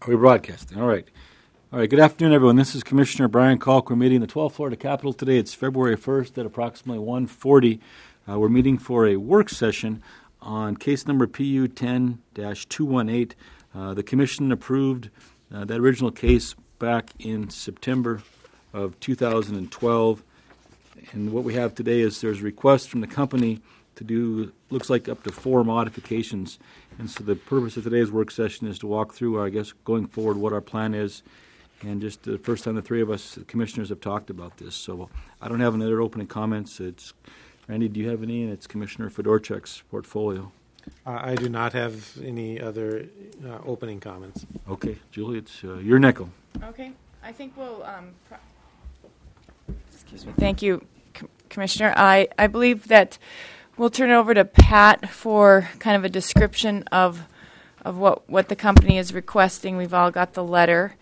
Are we broadcasting? All right. All right, good afternoon, everyone. This is Commissioner Brian Kalk. We're meeting in the 12th floor of the Capitol today. It's February 1st at approximately 1:40. We're meeting for a work session on case number PU 10-218. The Commission approved that original case back in September of 2012. And what we have today is there's a request from the company to do, looks like up to 4 modifications. And so the purpose of today's work session is to walk through, I guess, going forward, what our plan is. And just the first time the three of us, the commissioners, have talked about this. So I don't have any other opening comments. Randy, do you have any? And it's Commissioner Fedorchuk's portfolio. I do not have any other opening comments. Okay, Julie, it's your nickel. Okay, I think we'll, excuse me, thank you, Commissioner. I believe that we'll turn it over to Pat for kind of a description of what the company is requesting. We've all got the letter.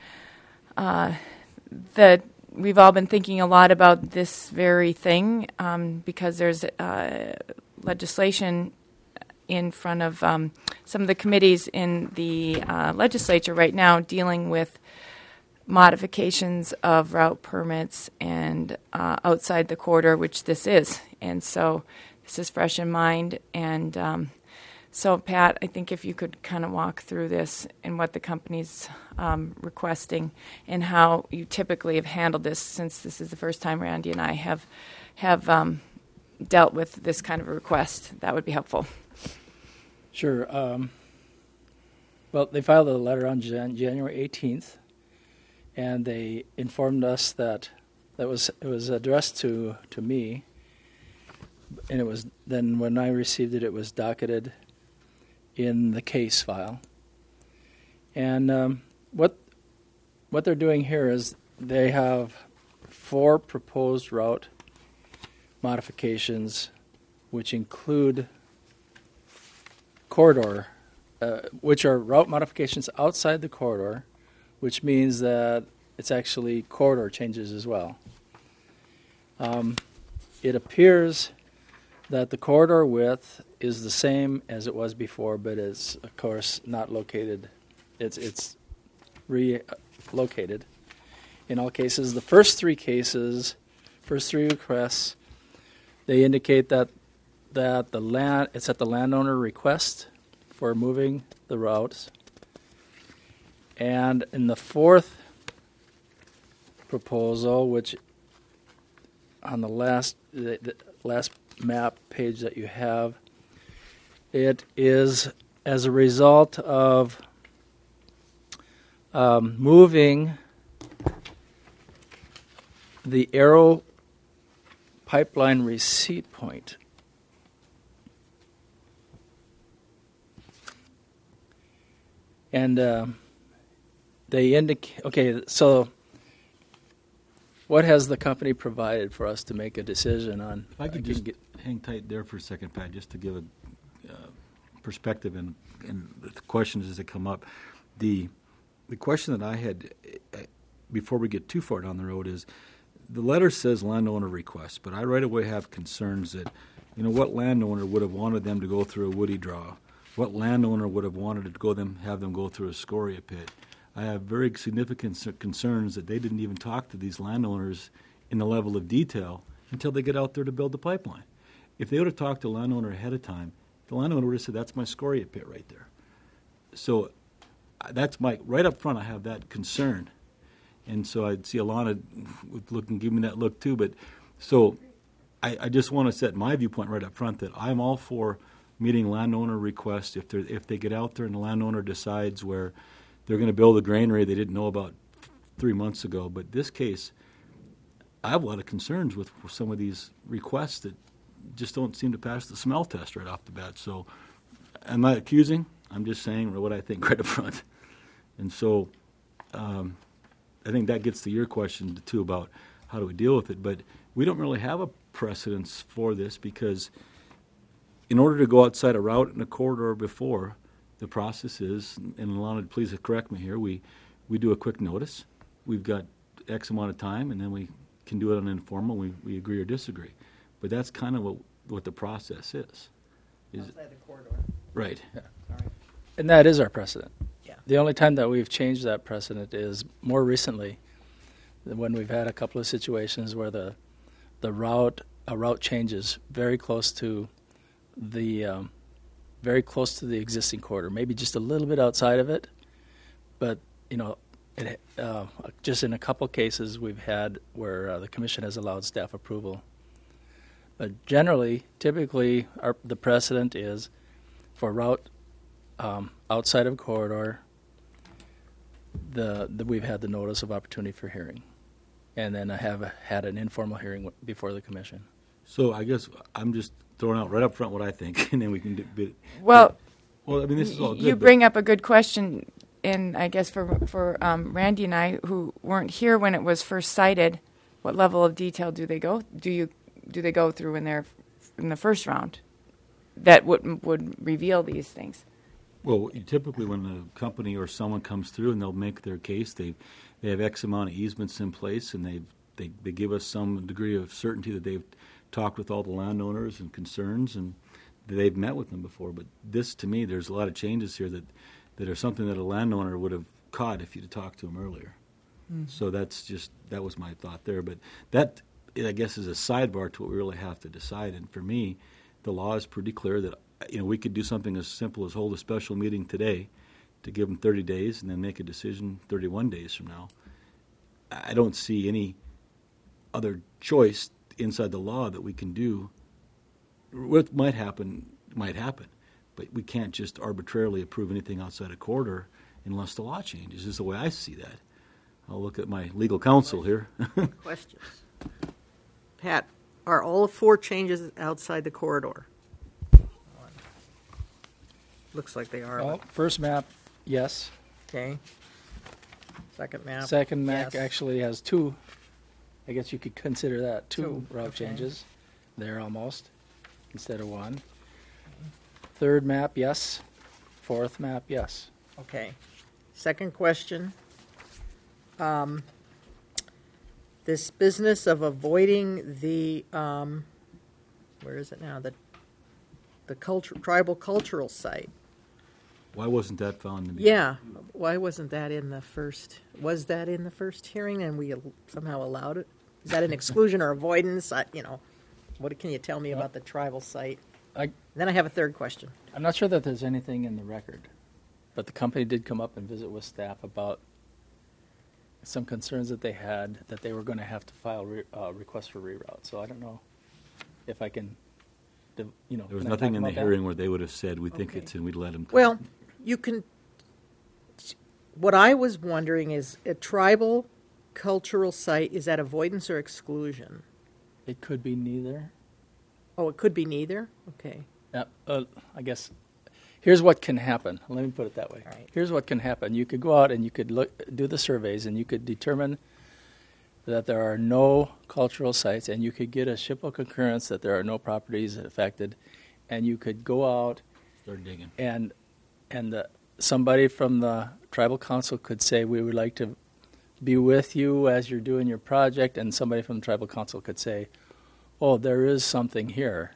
We've all been thinking a lot about this very thing because there's legislation in front of some of the committees in the legislature right now dealing with modifications of route permits and outside the corridor, which this is. And so this is fresh in mind. And so, Pat, I think if you could kind of walk through this and what the company's requesting and how you typically have handled this, since this is the first time Randy and I have dealt with this kind of a request, that would be helpful. Sure. Well, they filed a letter on January 18th, and they informed us that it was addressed to me, and it was then when I received it, it was docketed in the case file. And what they're doing here is they have 4 proposed route modifications, which include corridor, which are route modifications outside the corridor, which means that it's actually corridor changes as well. It appears that the corridor width is the same as it was before, but it's, of course, not located. It's relocated. In all cases, the first 3 requests, they indicate that the land, it's at the landowner request for moving the routes. And in the 4th proposal, which on the last map page that you have, it is as a result of moving the Arrow pipeline receipt point. And they indicate, okay, so what has the company provided for us to make a decision on? If I could just hang tight there for a second, Pat, just to give a perspective and the questions as they come up. The question that I had before we get too far down the road is, the letter says landowner request, but I right away have concerns that, what landowner would have wanted them to go through a woody draw? What landowner would have wanted to have them go through a scoria pit? I have very significant concerns that they didn't even talk to these landowners in the level of detail until they get out there to build the pipeline. If they would have talked to the landowner ahead of time, the landowner would have said, that's my scoria pit right there. So that's right up front, I have that concern. And so I'd see Alana give me that look too. But so I just want to set my viewpoint right up front that I'm all for meeting landowner requests if they get out there and the landowner decides where they're going to build a granary they didn't know about 3 months ago. But this case, I have a lot of concerns with some of these requests that just don't seem to pass the smell test right off the bat. So I'm not accusing. I'm just saying what I think right up front. And so I think that gets to your question, too, about how do we deal with it. But we don't really have a precedence for this because in order to go outside a route in a corridor before, the process is, and Alana, please correct me here, we do a quick notice. We've got X amount of time, and then we can do it on informal. We agree or disagree. But that's kind of what the process is. Outside the corridor. Right. Yeah. And that is our precedent. The only time that we've changed that precedent is more recently, when we've had a couple of situations where a route changes very close to the existing corridor, maybe just a little bit outside of it, but just in a couple cases we've had where the commission has allowed staff approval. But generally, typically, the precedent is for a route outside of corridor, we've had the notice of opportunity for hearing, and then I have had an informal hearing before the commission. So I guess I'm just throwing out right up front what I think, and then we can do. Well, I mean, this is all good. You bring up a good question, and I guess for Randy and I, who weren't here when it was first cited, what level of detail do they go? Do they go through in the first round that would reveal these things? Well, typically when a company or someone comes through and they'll make their case, they have X amount of easements in place, and they give us some degree of certainty that they've talked with all the landowners and concerns, and they've met with them before. But this, to me, there's a lot of changes here that are something that a landowner would have caught if you'd have talked to him earlier. So that was my thought there. But that, I guess, is a sidebar to what we really have to decide. And for me, the law is pretty clear that we could do something as simple as hold a special meeting today to give them 30 days and then make a decision 31 days from now. I don't see any other choice inside the law that we can do. What might happen, but we can't just arbitrarily approve anything outside a corridor unless the law changes. This is the way I see that. I'll look at my legal counsel here. Questions? Pat, are all 4 changes outside the corridor? Looks like they are. Well, first map, yes. Okay. Second map. Second map yes. actually has 2. I guess you could consider that 2 route okay. changes there almost, instead of 1. Third map, yes. Fourth map, yes. Okay. Second question. This business of avoiding the where is it now? The tribal cultural site. Why wasn't that found in the Yeah. Why wasn't that in the first? Was that in the first hearing and we somehow allowed it? Is that an exclusion or avoidance? What can you tell me about the tribal site? Then I have a third question. I'm not sure that there's anything in the record, but the company did come up and visit with staff about some concerns that they had that they were going to have to file requests for reroute. So I don't know if I can, There was can I nothing talk in the about that? hearing where they would have said, we think Okay. it's in, we'd let them. Well, you can. What I was wondering is a tribal cultural site, is that avoidance or exclusion? It could be neither. Oh, it could be neither? Okay. I guess here's what can happen. Let me put it that way. All right. Here's what can happen. You could go out and you could do the surveys, and you could determine that there are no cultural sites, and you could get a SHPO concurrence that there are no properties affected, and you could go out Start digging. and somebody from the tribal council could say, we would like to be with you as you're doing your project, and somebody from the tribal council could say, oh, there is something here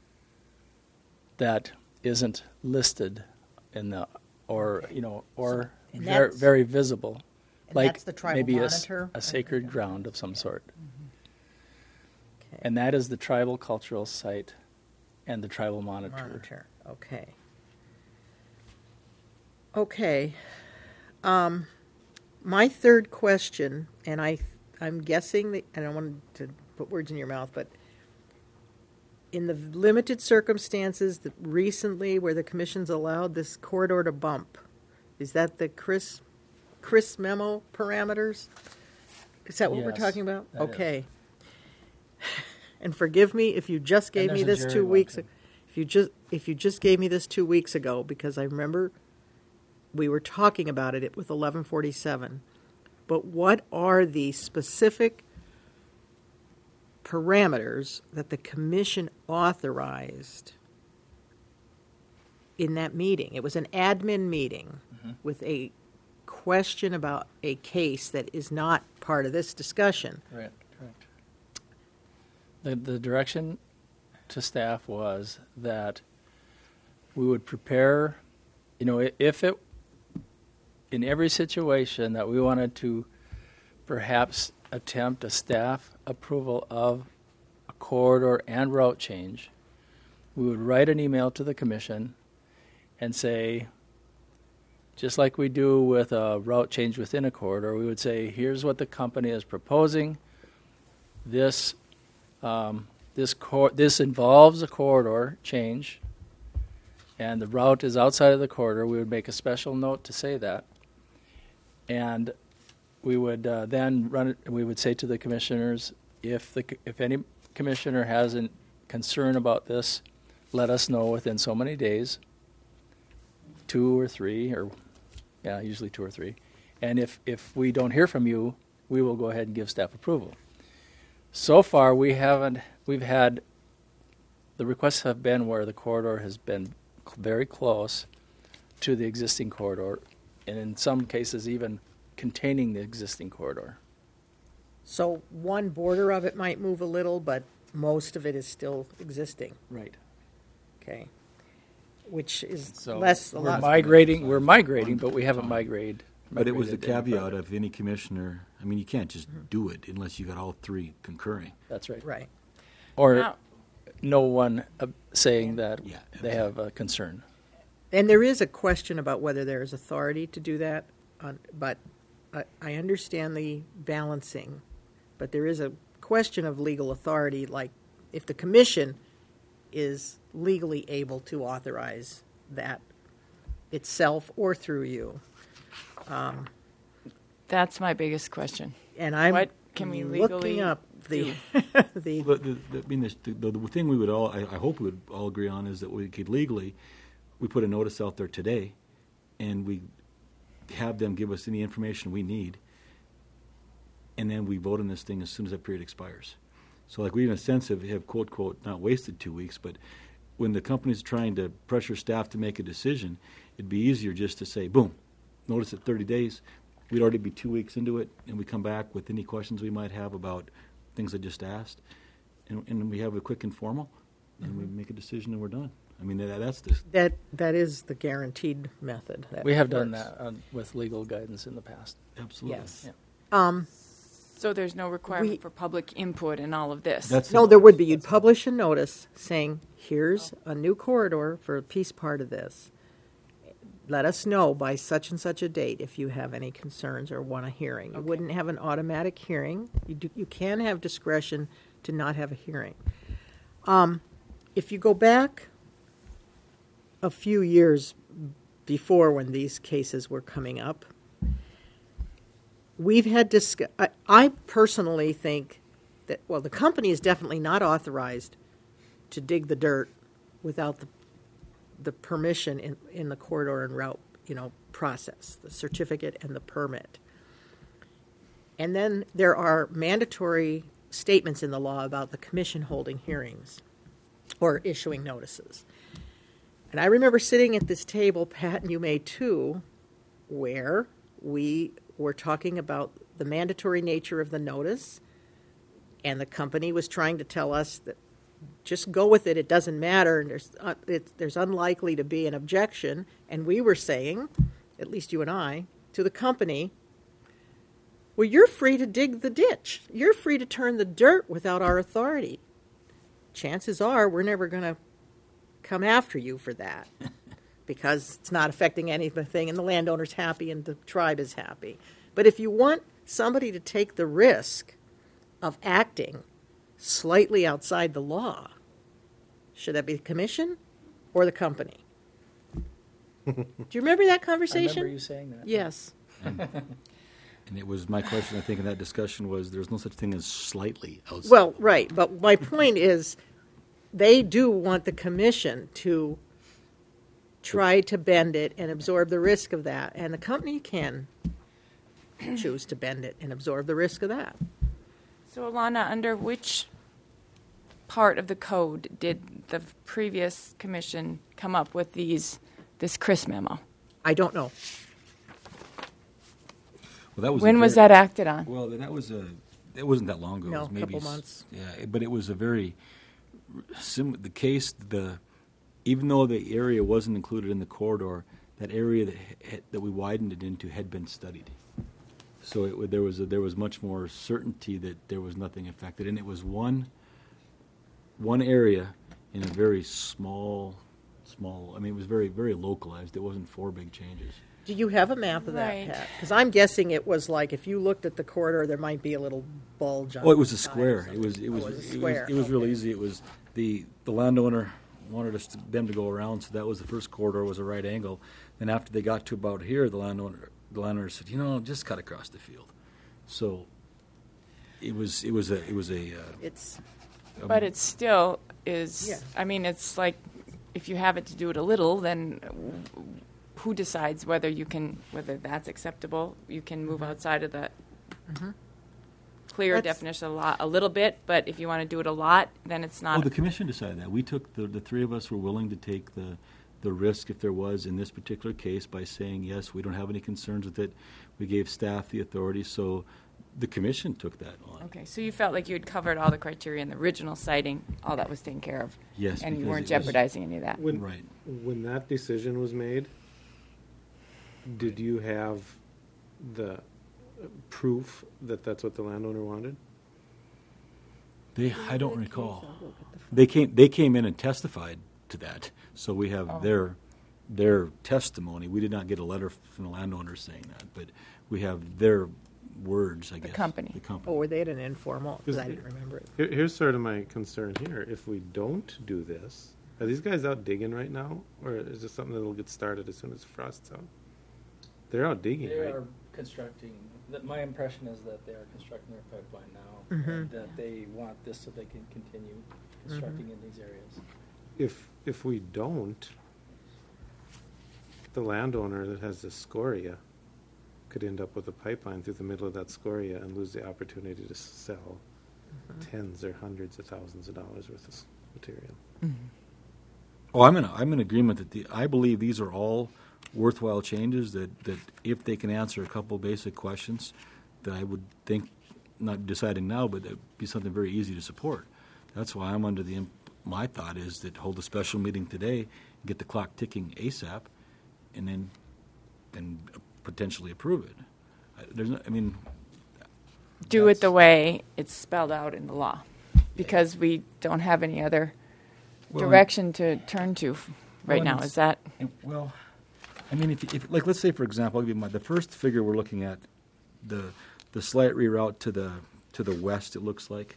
that isn't listed in the, or And very, that's- very visible, And like that's the tribal maybe monitor? a sacred ground of some sort. Okay. And that is the tribal cultural site and the tribal monitor. Okay. Okay. My third question, and I'm guessing that I don't want to put words in your mouth, but in the limited circumstances that recently where the commission's allowed this corridor to bump, is that the Chris memo parameters? Is that what we're Yes, talking about? that is. Okay. And forgive me if you just gave And me there's this a 2 jury weeks one, ago. If you just gave me this 2 weeks ago, because I remember we were talking about it with 1147. But what are the specific parameters that the commission authorized in that meeting? It was an admin meeting with a question about a case that is not part of this discussion. Correct. The direction to staff was that we would prepare, if in every situation that we wanted to perhaps attempt a staff approval of a corridor and route change, we would write an email to the commission and say, just like we do with a route change within a corridor, we would say, here's what the company is proposing. This involves a corridor change, and the route is outside of the corridor. We would make a special note to say that. And we would then run it. We would say to the commissioners, if any commissioner has a concern about this, let us know within so many days, 2 or 3, or usually 2 or 3. And if we don't hear from you, we will go ahead and give staff approval. So far, we've had the requests have been where the corridor has been very close to the existing corridor, and in some cases even containing the existing corridor. So one border of it might move a little, but most of it is still existing. Right. Okay. Which is So a we're lot. migrating, but we haven't migrated. But it was the migrated any caveat further. of any commissioner, I mean, you can't just do it unless you got all 3 concurring. That's right. Right. Or Now- no one saying that Yeah, they have a concern. And there is a question about whether there is authority to do that, but I understand the balancing, but there is a question of legal authority, like if the commission is legally able to authorize that itself or through you. That's my biggest question. And I'm What can we looking legally up the the But the thing we would all, I hope we would all agree on is that we could legally, we put a notice out there today, and we have them give us any information we need, and then we vote on this thing as soon as that period expires. So like we in a sense have quote, quote, not wasted 2 weeks, but when the company's trying to pressure staff to make a decision, it'd be easier just to say, boom, notice it 30 days. We'd already be 2 weeks into it, and we come back with any questions we might have about things I just asked, and we have a quick informal, and we make a decision and we're done. I mean, that's the that is the guaranteed method. That We have done works. that with legal guidance in the past. absolutely. Yes. Yeah. So there's no requirement We- for public input in all of this. No, there would be. You'd publish a notice saying, here's a new corridor for a piece part of this. Let us know by such and such a date if you have any concerns or want a hearing. You wouldn't have an automatic hearing. You can have discretion to not have a hearing. If you go back a few years before when these cases were coming up, we've had I personally think that, well, the company is definitely not authorized to dig the dirt without the permission in the corridor and route, process, the certificate and the permit. And then there are mandatory statements in the law about the commission holding hearings or issuing notices. And I remember sitting at this table, Pat, and you may too, where we were talking about the mandatory nature of the notice, and the company was trying to tell us that just go with it, it doesn't matter, and there's unlikely to be an objection. And we were saying, at least you and I, to the company, well, you're free to dig the ditch. You're free to turn the dirt without our authority. Chances are we're never going to come after you for that because it's not affecting anything and the landowner's happy and the tribe is happy. But if you want somebody to take the risk of acting slightly outside the law, should that be the commission or the company? Do you remember that I conversation? remember you saying that. Yes. And it was my question, I think, in that discussion was there's no such thing as slightly outside. Well, right. But my point is they do want the commission to try to bend it and absorb the risk of that. And the company can choose to bend it and absorb the risk of that. So, Alana, under which part of the code did the previous commission come up with this Chris memo? I don't know. Well, that was When was that acted on? Well, it wasn't that long ago. No, it was maybe couple months. Yeah, but it was a very the case. Even though the area wasn't included in the corridor, that area that we widened it into had been studied. So there was much more certainty that there was nothing affected, and it was one area in a very small. I mean, it was very, very localized. It wasn't 4 big changes. Do you have a map of that, Right. Pat? Because I'm guessing it was like if you looked at the corridor, there might be a little bulge on Oh, it was a the side or square. It something. was a square. It was real Okay. easy. It was the landowner wanted them to go around, so that was the first corridor, was a right angle. Then after they got to about here, the landowner said, just cut across the field. So it was a It's But it still is, Yeah. I mean, it's like if you have it to do it a little, then who decides whether that's acceptable? You can move outside of the clear That's- definition of the law a little bit, but if you want to do it a lot, then it's Oh, not. the commission decided that. We took, the three of us were willing to take the risk if there was in this particular case by saying, yes, we don't have any concerns with it. We gave staff the authority, so the commission took that on. Okay, so you felt like you had covered all the criteria in the original citing, all that was taken care of. Yes, And you because weren't it was- jeopardizing any of that. Right. When that decision was made, did you have the proof that that's what the landowner wanted? I don't recall. They came in and testified to that, so we have Oh. their testimony. We did not get a letter from the landowner saying that, but we have their words, I guess. company. The company. Oh, were they at an informal? Because I Is- didn't remember it. Here's sort of my concern here. If we don't do this, are these guys out digging right now? Or is this something that'll get started as soon as frost's out? They're out digging, They right? are constructing, my impression is that they are constructing their pipeline now, Mhm. and that they want this so they can continue constructing in these areas. If we don't, the landowner that has the scoria could end up with a pipeline through the middle of that scoria and lose the opportunity to sell tens or hundreds of thousands of dollars worth of material. Oh, I'm in agreement that I believe these are all worthwhile changes that if they can answer a couple basic questions, that I would think, not deciding now, but it'd be something very easy to support. That's why I'm under my thought is that hold a special meeting today, get the clock ticking ASAP, and then potentially approve it. Do it the way it's spelled out in the law, because we don't have any other Well, direction to turn to right well, now. it's- Is that? Well, I mean, if like, let's say, for example, I'll give you the first figure we're looking at, the slight reroute to the west, it looks like.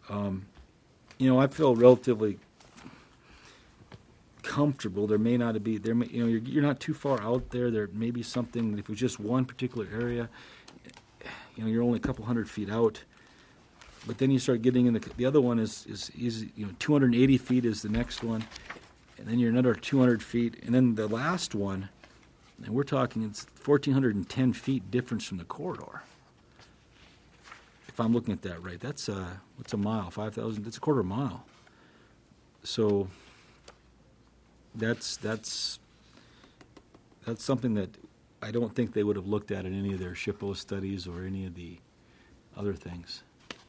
I feel relatively comfortable. There may not be, you're not too far out there. There may be something, if it was just one particular area, you're only a couple hundred feet out. But then you start getting in the other one is 280 feet is the next one, and then you're another 200 feet, and then the last one, and we're talking it's 1,410 feet difference from the corridor. If I'm looking at that right, that's what's a mile? 5,000. That's a quarter mile. So that's something that I don't think they would have looked at in any of their SHPO studies or any of the other things.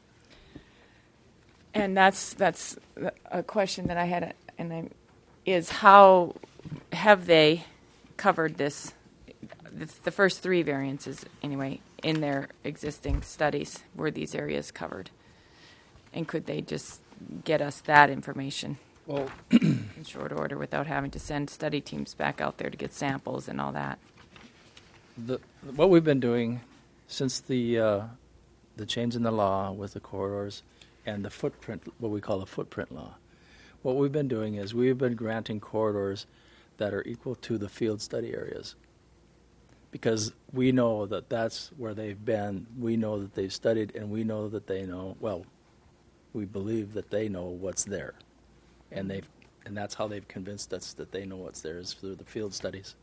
And that's a question that I had, is how have they covered this, the first three variances anyway, in their existing studies? Were these areas covered? And could they just get us that information Well, in short order without having to send study teams back out there to get samples and all that? what we've been doing since the change in the law with the corridors and the footprint, what we call the footprint law, what we've been doing is we've been granting corridors that are equal to the field study areas, because we know that that's where they've been. We know that they've studied, and we know that they know. Well, we believe that they know what's there, and that's how they've convinced us that they know what's there is through the field studies.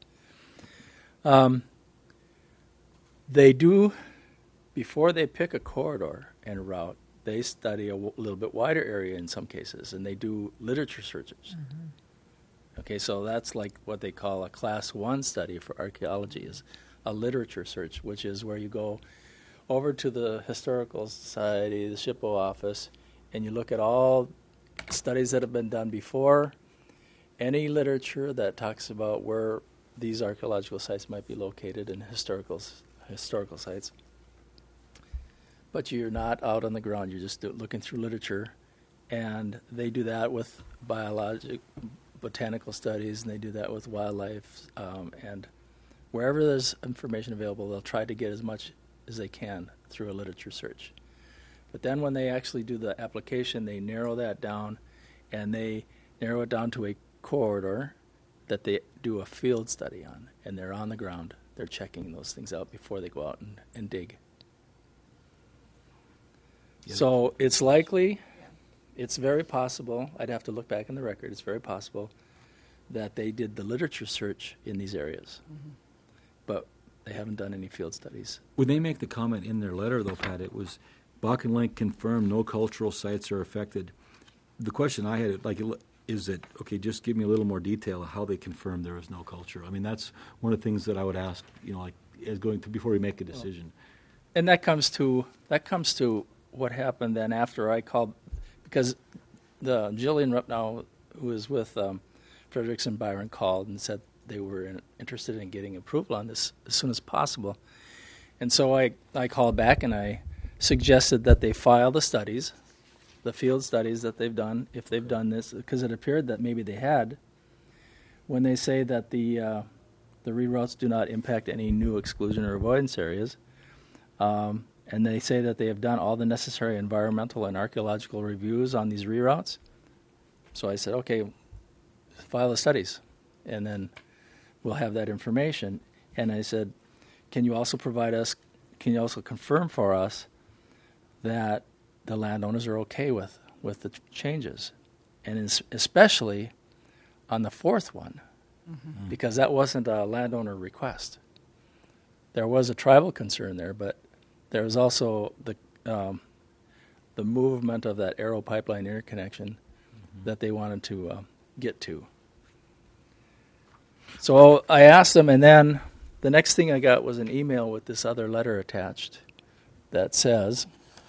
They do, before they pick a corridor and route, they study a little bit wider area in some cases, and they do literature searches. Okay, so that's like what they call a class 1 study for archaeology, is a literature search, which is where you go over to the Historical Society, the SHPO office, and you look at all studies that have been done before, any literature that talks about where these archaeological sites might be located in historical sites. But you're not out on the ground. You're just looking through literature. And they do that with botanical studies, and they do that with wildlife. And wherever there's information available, they'll try to get as much as they can through a literature search. But then when they actually do the application, they narrow that down, and they narrow it down to a corridor that they do a field study on, and they're on the ground. They're checking those things out before they go out and dig. Yeah. So it's likely, it's very possible, I'd have to look back in the record, it's very possible that they did the literature search in these areas. But they haven't done any field studies. When they make the comment in their letter, though, Pat, it was Bakken Link confirmed no cultural sites are affected. The question I had, is that, okay, just give me a little more detail of how they confirmed there was no culture. I mean, that's one of the things that I would ask, before we make a decision. And that comes to what happened then after I called, because the Jillian Rupnow, who was with Frederickson Byron, called and said they were interested in getting approval on this as soon as possible. And so I called back and I suggested that they file the studies, the field studies that they've done, if they've done this, because it appeared that maybe they had, when they say that the reroutes do not impact any new exclusion or avoidance areas, and they say that they have done all the necessary environmental and archaeological reviews on these reroutes. So I said, okay, file the studies, and then we'll have that information. And I said, can you also confirm for us that the landowners are okay with the changes? And especially on the fourth one, because that wasn't a landowner request. There was a tribal concern there, but there was also the movement of that Arrow pipeline interconnection that they wanted to get to. So I asked them, and then the next thing I got was an email with this other letter attached that says,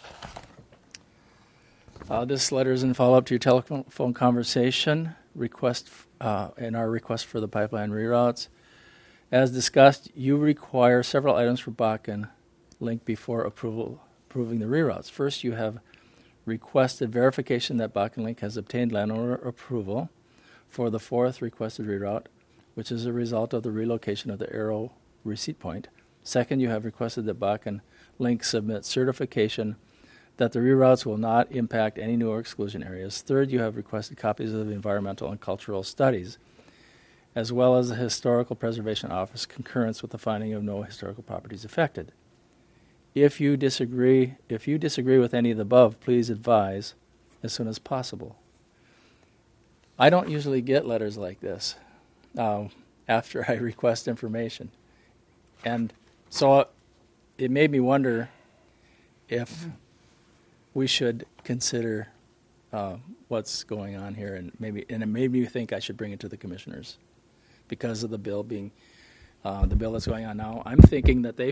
this letter is in follow-up to your telephone conversation and our request for the pipeline reroutes. As discussed, you require several items for Bakken Link before approving the reroutes. First, you have requested verification that Bakken Link has obtained landowner approval for the fourth requested reroute, which is a result of the relocation of the Arrow receipt point. Second, you have requested that Bakken Link submit certification that the reroutes will not impact any new or exclusion areas. Third, you have requested copies of environmental and cultural studies, as well as the Historical Preservation Office concurrence with the finding of no historical properties affected. If you disagree with any of the above, please advise as soon as possible. I don't usually get letters like this after I request information. And so it made me wonder if we should consider what's going on here, and it made me think I should bring it to the commissioners because of the bill being the bill that's going on now. I'm thinking that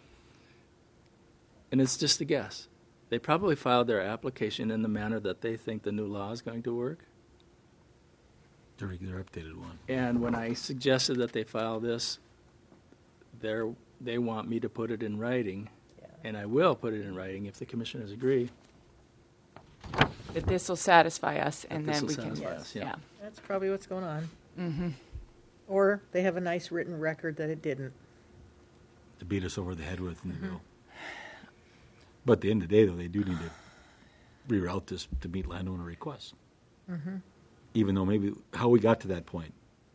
and it's just a guess, they probably filed their application in the manner that they think the new law is going to work. Their updated one. And when I suggested that they file this, they want me to put it in writing, and I will put it in writing if the commissioners agree. That this will satisfy us, and then we can. Satisfy us, yeah. That's probably what's going on. Or they have a nice written record that it didn't. To beat us over the head with in the bill. But at the end of the day, though, they do need to reroute this to meet landowner requests. Even though maybe how we got to that point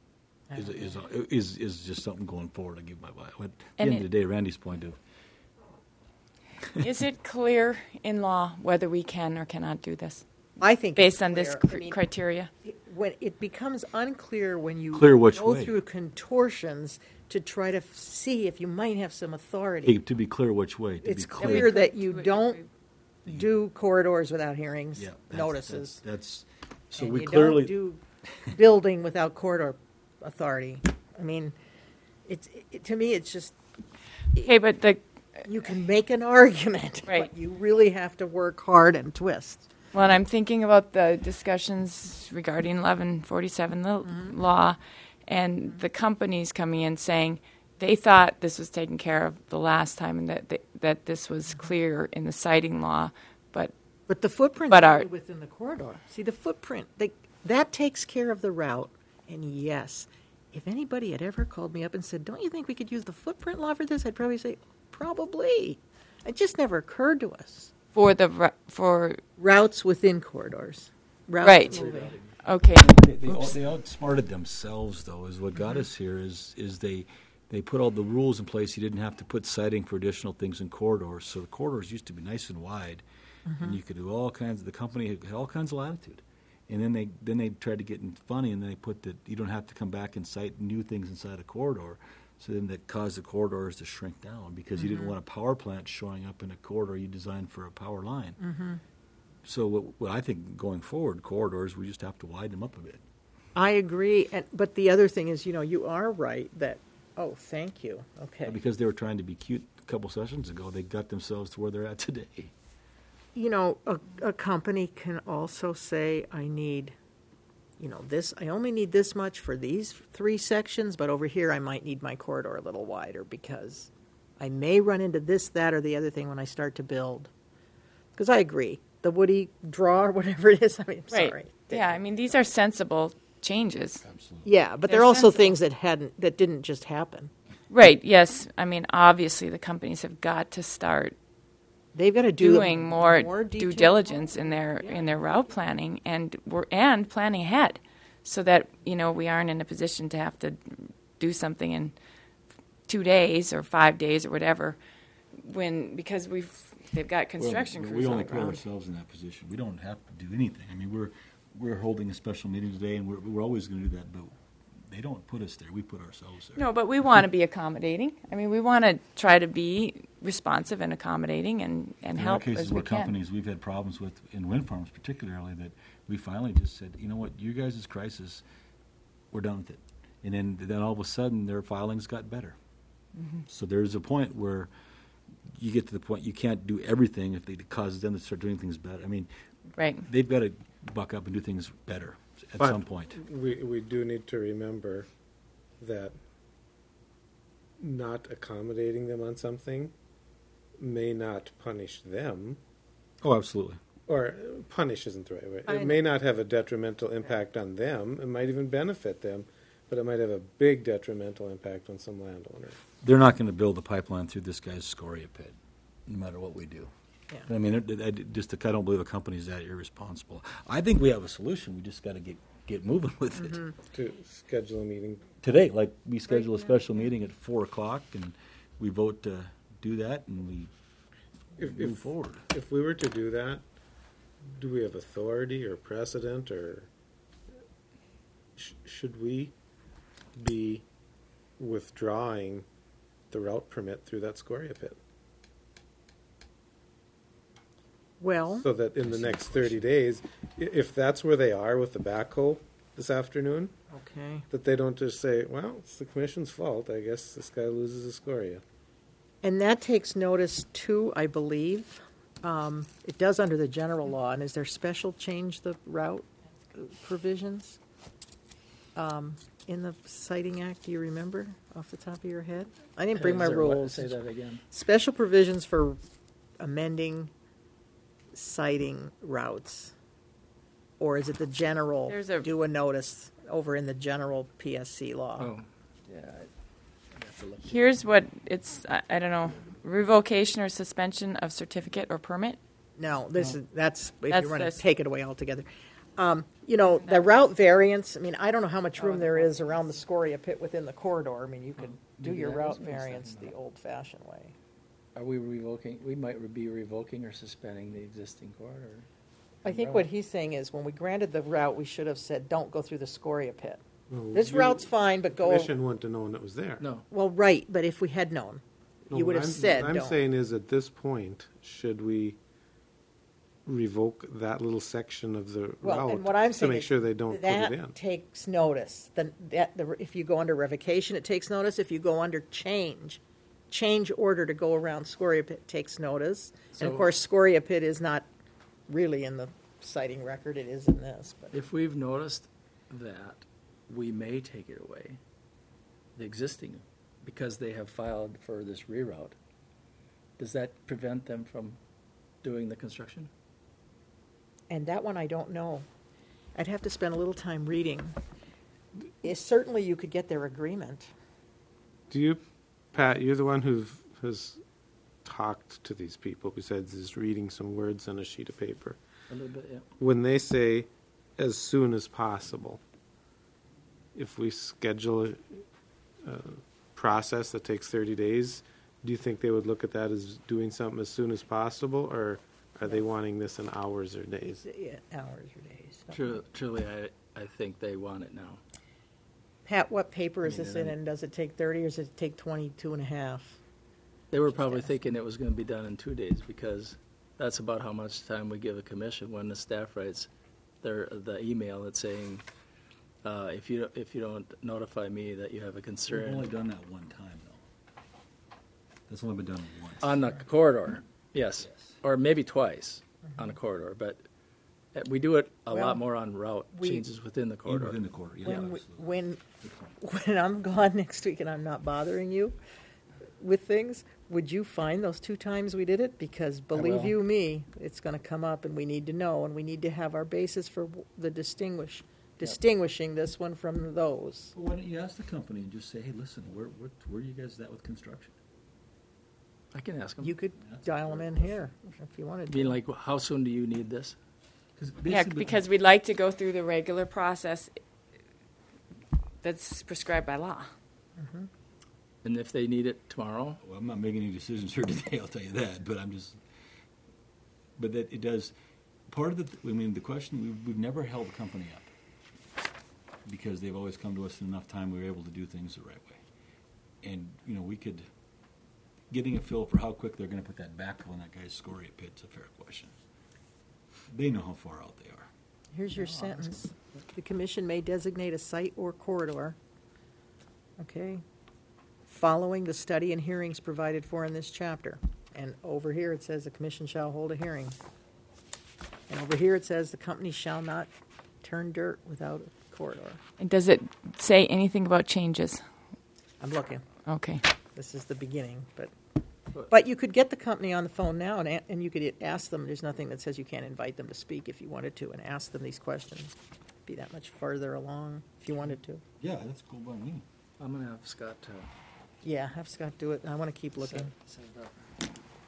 is just something going forward. I give my At the end of the day, Randy's point of. Is it clear in law whether we can or cannot do this I think based it's on this clear. criteria? When it becomes unclear when you Clear which go way? through contortions to try to see if you might have some authority. To be clear which way. It's be clear that you don't do corridors without hearings, Yeah, notices. That's so and we you clearly don't do building without corridor authority. I mean, to me, it's just Okay, but you can make an argument, Right. but you really have to work hard and twist. Well, I'm thinking about the discussions regarding 1147, the law, and the companies coming in saying they thought this was taken care of the last time and that this was clear in the siting law, but But the footprint's But only our- within the corridor. See, the footprint, that takes care of the route. And yes, if anybody had ever called me up and said, don't you think we could use the footprint law for this? I'd probably say, probably. It just never occurred to us. for Routes within corridors. Routes Right. moving. okay, They outsmarted themselves, though, is what got us here, is they put all the rules in place. You didn't have to put siting for additional things in corridors. So the corridors used to be nice and wide, and you could do all kinds, the company had all kinds of latitude. And then they tried to get funny, and then they put that you don't have to come back and cite new things inside a corridor. So then that caused the corridors to shrink down because you didn't want a power plant showing up in a corridor you designed for a power line. So what I think going forward, corridors, we just have to widen them up a bit. I agree. But the other thing is, you are right that, oh, thank you. Okay. Because they were trying to be cute a couple sessions ago, they got themselves to where they're at today. A company can also say, I need, this, I only need this much for these 3 sections, but over here I might need my corridor a little wider because I may run into this, that, or the other thing when I start to build. Because I agree. The Woody draw or whatever it is, I'm right. sorry. Yeah, I mean, these are sensible changes. Absolutely. Yeah, but They're they're also sensible. things that didn't just happen. Right, yes. I mean, obviously the companies have got to start They've got to do doing more due detailed diligence in their route planning and planning ahead so that, we aren't in a position to have to do something in 2 days or 5 days or whatever because they've got construction Well, crews we on only the put ground. ourselves in that position. We don't have to do anything. I mean, we're holding a special meeting today, and we're always going to do that. But they don't put us there. We put ourselves there. No, but we want to be accommodating. I mean, we want to try to be responsive and accommodating and In our help cases as we where can. companies we've had problems with in wind farms, particularly, that we finally just said, you know what, you guys' crisis, we're done with it. And then all of a sudden, their filings got better. So there's a point where you get to the point you can't do everything if it causes them to start doing things better. I mean, Right. they've got to buck up and do things better at But some point. We do need to remember that not accommodating them on something may not punish them, Oh, absolutely. or punish isn't the right way. I- It may not have a detrimental impact on them. It might even benefit them, but it might have a big detrimental impact on some landowner. They're not going to build a pipeline through this guy's Scoria pit, no matter what we do. Yeah. I mean, I don't believe a company's that irresponsible. I think we have a solution. We just got to get moving with it. To schedule a meeting. Today, like we schedule a special meeting at 4:00, and we vote to do that, and we move forward. If we were to do that, do we have authority or precedent, or should we be withdrawing the route permit through that Scoria pit? Well, So that in the next 30 days, if that's where they are with the backhoe this afternoon, okay. that they don't just say, well, it's the commission's fault, I guess this guy loses his Scoria. And that takes notice too, I believe. It does under the general law. And is there special change the route provisions in the Citing Act? Do you remember off the top of your head? I didn't bring my Is there what? rules. Say that again. Special provisions for amending citing routes. Or is it the general, There's a- do a notice over in the general PSC law? Oh, yeah. I'd have to look. Here's what it's, I don't know, revocation or suspension of certificate or permit. No, that's if That's you want to this. take it away altogether. The route variance, I mean, I don't know how much room there is around the Scoria pit within the corridor. I mean, you could do Maybe your that route was what I was variance thinking the old-fashioned way. Are we revoking? We might be revoking or suspending the existing corridor. I think Route. what he's saying is when we granted the route, we should have said, don't go through the Scoria pit. Well, This you- route's fine, but go, Commission wouldn't have known it was there. No. well, right, but if we had known, No, you would what have I'm- said, What I'm don't. saying is, at this point, should we revoke that little section of the Well, route and what I'm to saying make is sure they don't put it in? that takes notice. If you go under revocation, it takes notice. If you go under change order to go around Scoria Pit takes notice. And of So- course, Scoria Pit is not really in the citing record. It is in this. But If we've noticed that we may take it away, the existing, because they have filed for this reroute. Does that prevent them from doing the construction? And that one I don't know. I'd have to spend a little time reading. Certainly you could get their agreement. Do you, Pat, you're the one who has talked to these people besides just reading some words on a sheet of paper. A little bit, yeah. When they say as soon as possible, if we schedule a process that takes 30 days, do you think they would look at that as doing something as soon as possible, or are they wanting this in hours or days? Yeah, hours or days. Truly, I think they want it now. Pat, what paper is I mean, this in, and does it take 30 or does it take 22 and a half? They were Just probably ask. thinking it was going to be done in 2 days, because that's about how much time we give a commission when the staff writes the email that's saying, if you don't notify me that you have a We've concern only done that one time, though. That's only been done once. on the corridor, yes, Yes. or maybe twice on a corridor, but we do it a Well, lot more on route we- changes within the Even corridor. within the quarter, yeah. When, absolutely. when I'm gone next week and I'm not bothering you with things, would you find those 2 times we did it? Because believe will. you me, it's going to come up and we need to know, and we need to have our basis for the distinguishing this one from those. Well, why don't you ask the company and just say, hey, listen, where are you guys at with construction? I can ask them. You could That's dial them in here if you wanted to. Being like, how soon do you need this? Yeah, because we'd like to go through the regular process that's prescribed by law. And if they need it tomorrow, Well, I'm not making any decisions here today, I'll tell you that, but I'm just, but that it does, part of the question, we've never held the company up because they've always come to us in enough time we were able to do things the right way. And, getting a feel for how quick they're going to put that backfill in that guy's scoria pit's a fair question. They know how far out they are. Here's your sentence. The commission may designate a site or corridor, okay, following the study and hearings provided for in this chapter. And over here it says the commission shall hold a hearing. And over here it says the company shall not turn dirt without a corridor. And does it say anything about changes? I'm looking. Okay. This is the beginning, but you could get the company on the phone now and you could ask them. There's nothing that says you can't invite them to speak if you wanted to and ask them these questions. Be that much further along if you wanted to. Yeah, that's cool by me. I'm going to have Scott Yeah, have Scott do it. I want to keep looking. set it up.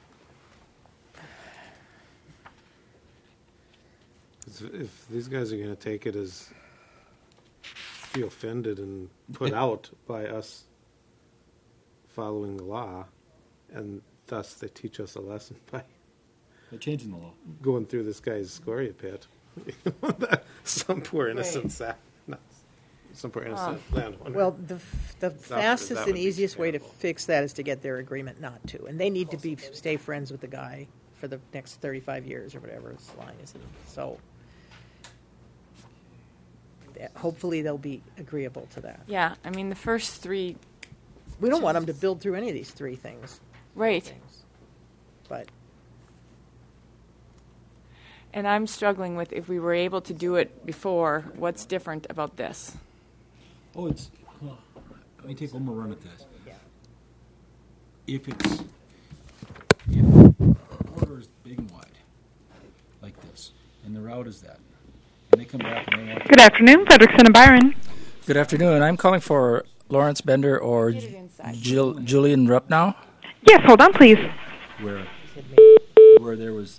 'Cause if these guys are going to take it as feel offended and put out by us following the law, and thus they teach us a lesson by They're changing the law. going through this guy's scoria pit. Some poor innocent some poor innocent landowner. Well, the fastest that and would be easiest way to terrible. fix that is to get their agreement not to, and they need to stay friends with the guy for the next 35 years or whatever his line is. So hopefully they'll be agreeable to that. Yeah, I mean, the first 3, We don't want them to build through any of these 3 things. right. But And I'm struggling with if we were able to do it before, what's different about this? Oh, let me take one more run at this. yeah. If the corridor is big and wide, like this, and the route is that, and they come back and they want. Good afternoon, Frederickson and Byron. Good afternoon. I'm calling for Lawrence Bender or Get it inside. Julian Rupp now. Yes, hold on, please. Where there was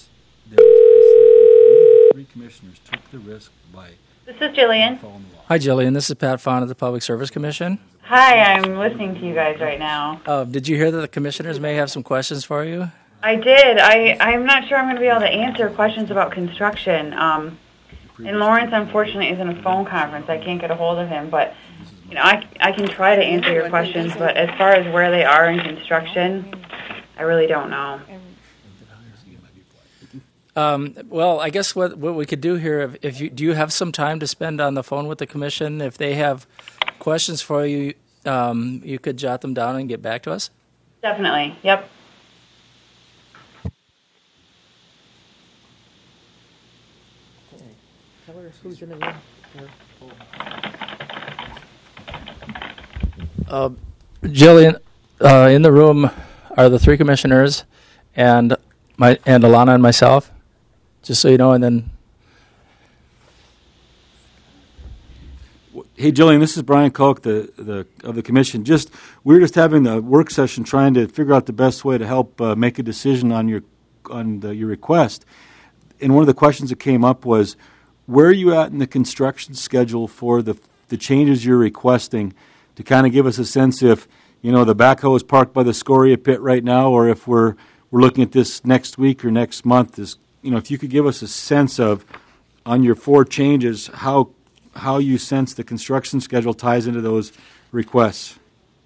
the 3 commissioners took the risk by This is Jillian. following the law. Hi, Jillian. This is Pat Fawn of the Public Service Commission. Hi, I'm listening to you guys right now. Did you hear that the commissioners may have some questions for you? I did. I'm not sure I'm going to be able to answer questions about construction. And Lawrence, unfortunately, is in a phone conference. I can't get a hold of him, but I can try to answer your questions. But as far as where they are in construction, I really don't know. Well, I guess what we could do here, do you have some time to spend on the phone with the commission? If they have questions for you, you could jot them down and get back to us? Definitely. Yep. Tell her who's in the room. Jillian, in the room are the three commissioners and Alana and myself, just so you know, and then. Hey, Jillian, this is Brian Koch, of the commission. We're just having a work session trying to figure out the best way to help make a decision on your request. And one of the questions that came up was, where are you at in the construction schedule for the changes you're requesting, to kind of give us a sense if, the backhoe is parked by the Scoria pit right now, or if we're looking at this next week or next month. If you could give us a sense of, on your 4 changes, how you sense the construction schedule ties into those requests.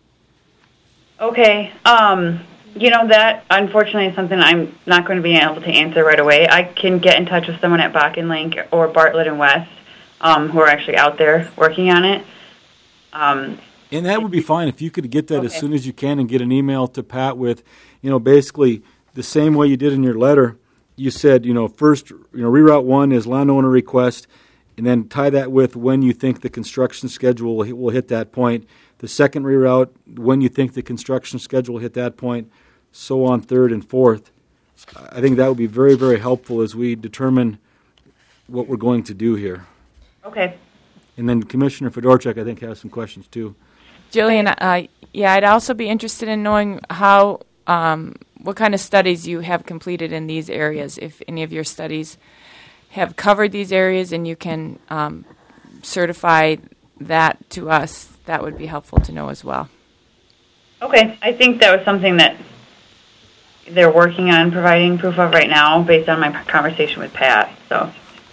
Okay. That unfortunately is something I'm not going to be able to answer right away. I can get in touch with someone at Bach and Link or Bartlett and West, who are actually out there working on it. And that would be fine if you could get that as soon as you can and get an email to Pat with, basically the same way you did in your letter. You said, first, reroute 1 is landowner request, and then tie that with when you think the construction schedule will hit that point. The second reroute, when you think the construction schedule will hit that point, so on, third and fourth. I think that would be very, very helpful as we determine what we're going to do here. Okay. And then Commissioner Fedorchak, I think, has some questions too. Jillian, I'd also be interested in knowing how, what kind of studies you have completed in these areas, if any of your studies have covered these areas and you can certify that to us. That would be helpful to know as well. Okay. I think that was something that they're working on providing proof of right now based on my conversation with Pat. So.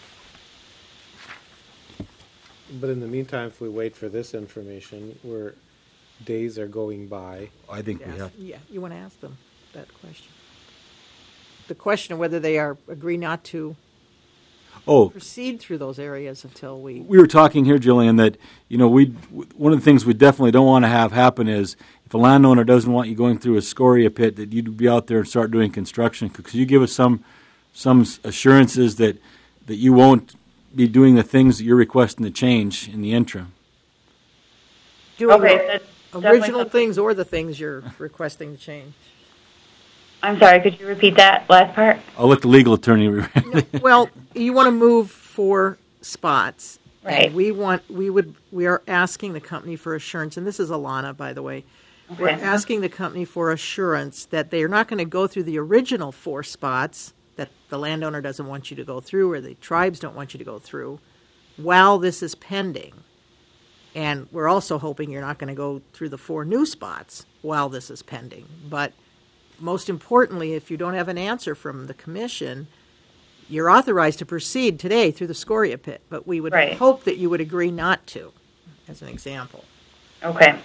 But in the meantime, if we wait for this information, days are going by. I think we have. Yeah, you want to ask them that question. The question of whether they agree not to proceed through those areas until we were talking here, Jillian, that one of the things we definitely don't want to have happen is if a landowner doesn't want you going through a scoria pit, that you'd be out there and start doing construction. Could you give us some assurances that you won't be doing the things that you're requesting to change in the interim? doing Okay. the original things or the things you're requesting to change? I'm sorry, could you repeat that last part? I'll let the legal attorney. Well, you want to move 4 spots. Right. And we are asking the company for assurance, and this is Alana, by the way. Okay. We're asking the company for assurance that they are not going to go through the original 4 spots that the landowner doesn't want you to go through or the tribes don't want you to go through while this is pending. And we're also hoping you're not going to go through the 4 new spots while this is pending. But most importantly, if you don't have an answer from the commission, you're authorized to proceed today through the scoria pit. But we would hope that you would agree not to, as an example. Okay.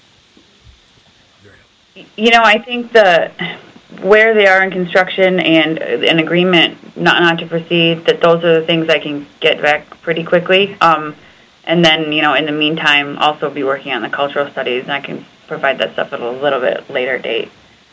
I think where they are in construction and an agreement not to proceed, that those are the things I can get back pretty quickly. And then, in the meantime, also be working on the cultural studies, and I can provide that stuff at a little bit later date.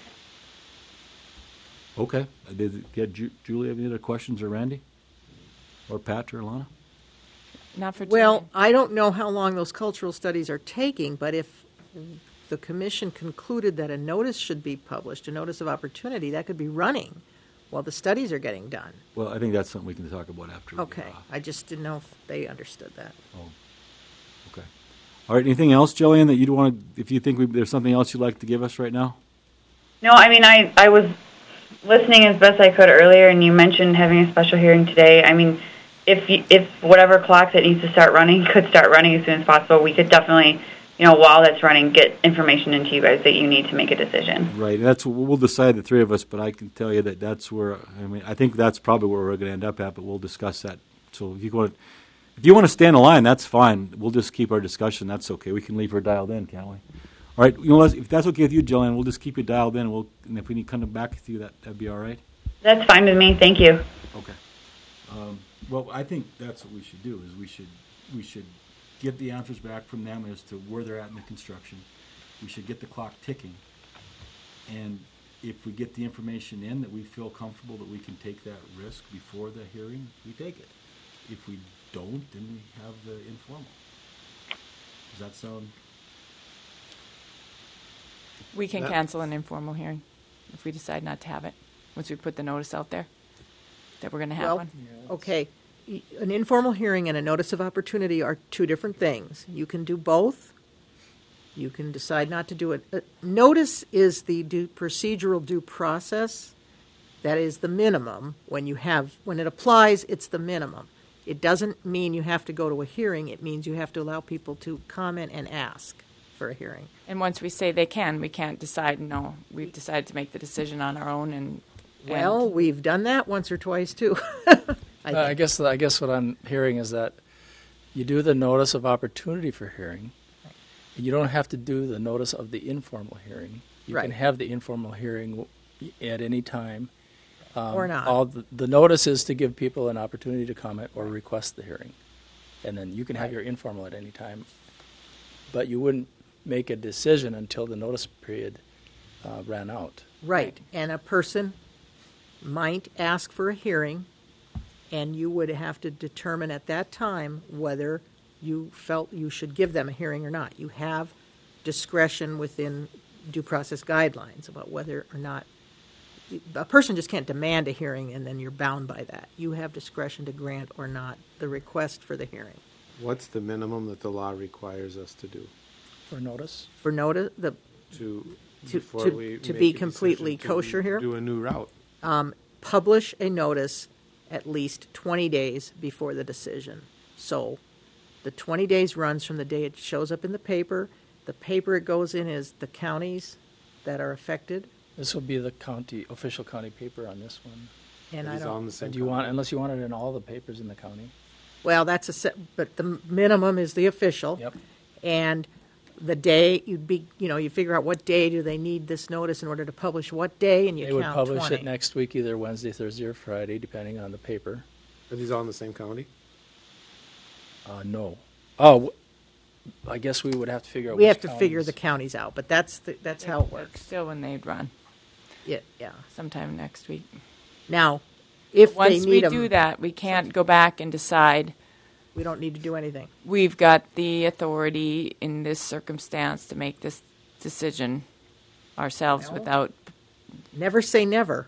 Okay. Julie have any other questions, or Randy? Or Pat or Alana? Not for Well, I don't know how long those cultural studies are taking, but if the commission concluded that a notice should be published, a notice of opportunity, that could be running while the studies are getting done. Well, I think that's something we can talk about after. Okay. I just didn't know if they understood that. Oh, okay. All right. Anything else, Jillian, that you'd want to, if you think there's something else you'd like to give us right now? No, I mean, I was listening as best I could earlier, and you mentioned having a special hearing today. I mean, if whatever clock that needs to start running could start running as soon as possible, we could definitely, while that's running, get information into you guys that you need to make a decision. Right. We'll decide, the 3 of us, but I can tell you that that's where, I think that's probably where we're going to end up at, but we'll discuss that. So if you want to stay on the line, that's fine. We'll just keep our discussion. That's okay. We can leave her dialed in, can't we? All right. If that's okay with you, Jillian, we'll just keep you dialed in. And if we need to come back with you, that'd be all right. That's fine with me. Thank you. Okay. Well, I think that's what we should do. Is we should get the answers back from them as to where they're at in the construction. We should get the clock ticking. And if we get the information in that we feel comfortable that we can take that risk before the hearing, we take it. If we don't, then we have the informal. Does that sound? We can That- cancel an informal hearing if we decide not to have it, once we put the notice out there that we're going to have Well, one. okay, an informal hearing and a notice of opportunity are two different things. You can do both. You can decide not to do it. Notice is the procedural due process. That is the minimum. When it applies, it's the minimum. It doesn't mean you have to go to a hearing. It means you have to allow people to comment and ask for a hearing. And once we say they can, we can't decide, no, we've decided to make the decision on our own and. Well, we've done that once or twice too. I guess what I'm hearing is that you do the notice of opportunity for hearing. You don't have to do the notice of the informal hearing. You Right. can have the informal hearing at any time. Or not. All the notice is to give people an opportunity to comment or request the hearing. And then you can have Right. your informal at any time. But you wouldn't make a decision until the notice period ran out. Right, and a person might ask for a hearing, and you would have to determine at that time whether you felt you should give them a hearing or not. You have discretion within due process guidelines about whether or not a person just can't demand a hearing and then you're bound by that. You have discretion to grant or not the request for the hearing. What's the minimum that the law requires us to do For notice? For notice, to To- before to- we to make be a decision completely to kosher here? Do a new route. publish a notice at least 20 days before the decision. So the 20 days runs from the day it shows up in the paper. The paper it goes in is the counties that are affected. This will be the official county paper on this one. And It I is on don't, the same. Do you want, unless you want it in all the papers in the county? well, that's but the minimum is the official. Yep. And the day you figure out what day do they need this notice in order to publish what day, and you They would count publish 20. it next week, either Wednesday, Thursday, or Friday, depending on the paper. Are these all in the same county? No. Oh, I guess we would have to figure out We which have to figure counties. the counties out, but that's how it works. Still when they'd run, Yeah. sometime next week. Now, if they Once we need do them, that, we can't go back and decide, we don't need to do anything. we've got the authority in this circumstance to make this decision ourselves Well, without, Never say never.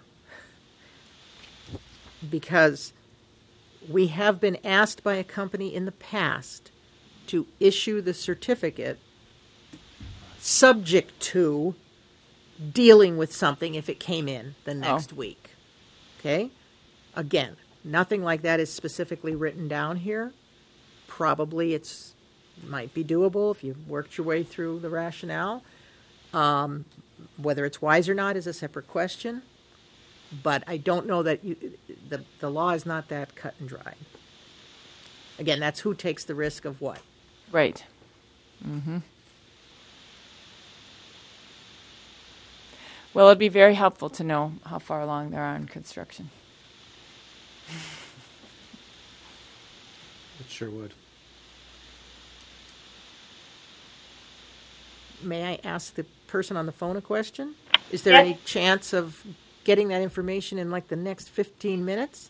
Because we have been asked by a company in the past to issue the certificate subject to dealing with something if it came in the next week. Okay? Again, nothing like that is specifically written down here. Probably might be doable if you worked your way through the rationale. Whether it's wise or not is a separate question. But I don't know that the law is not that cut and dry. Again, that's who takes the risk of what. right. Mm-hmm. Well, it'd be very helpful to know how far along they are in construction. It sure would. May I ask the person on the phone a question? Is there Yes. any chance of getting that information in like the next 15 minutes?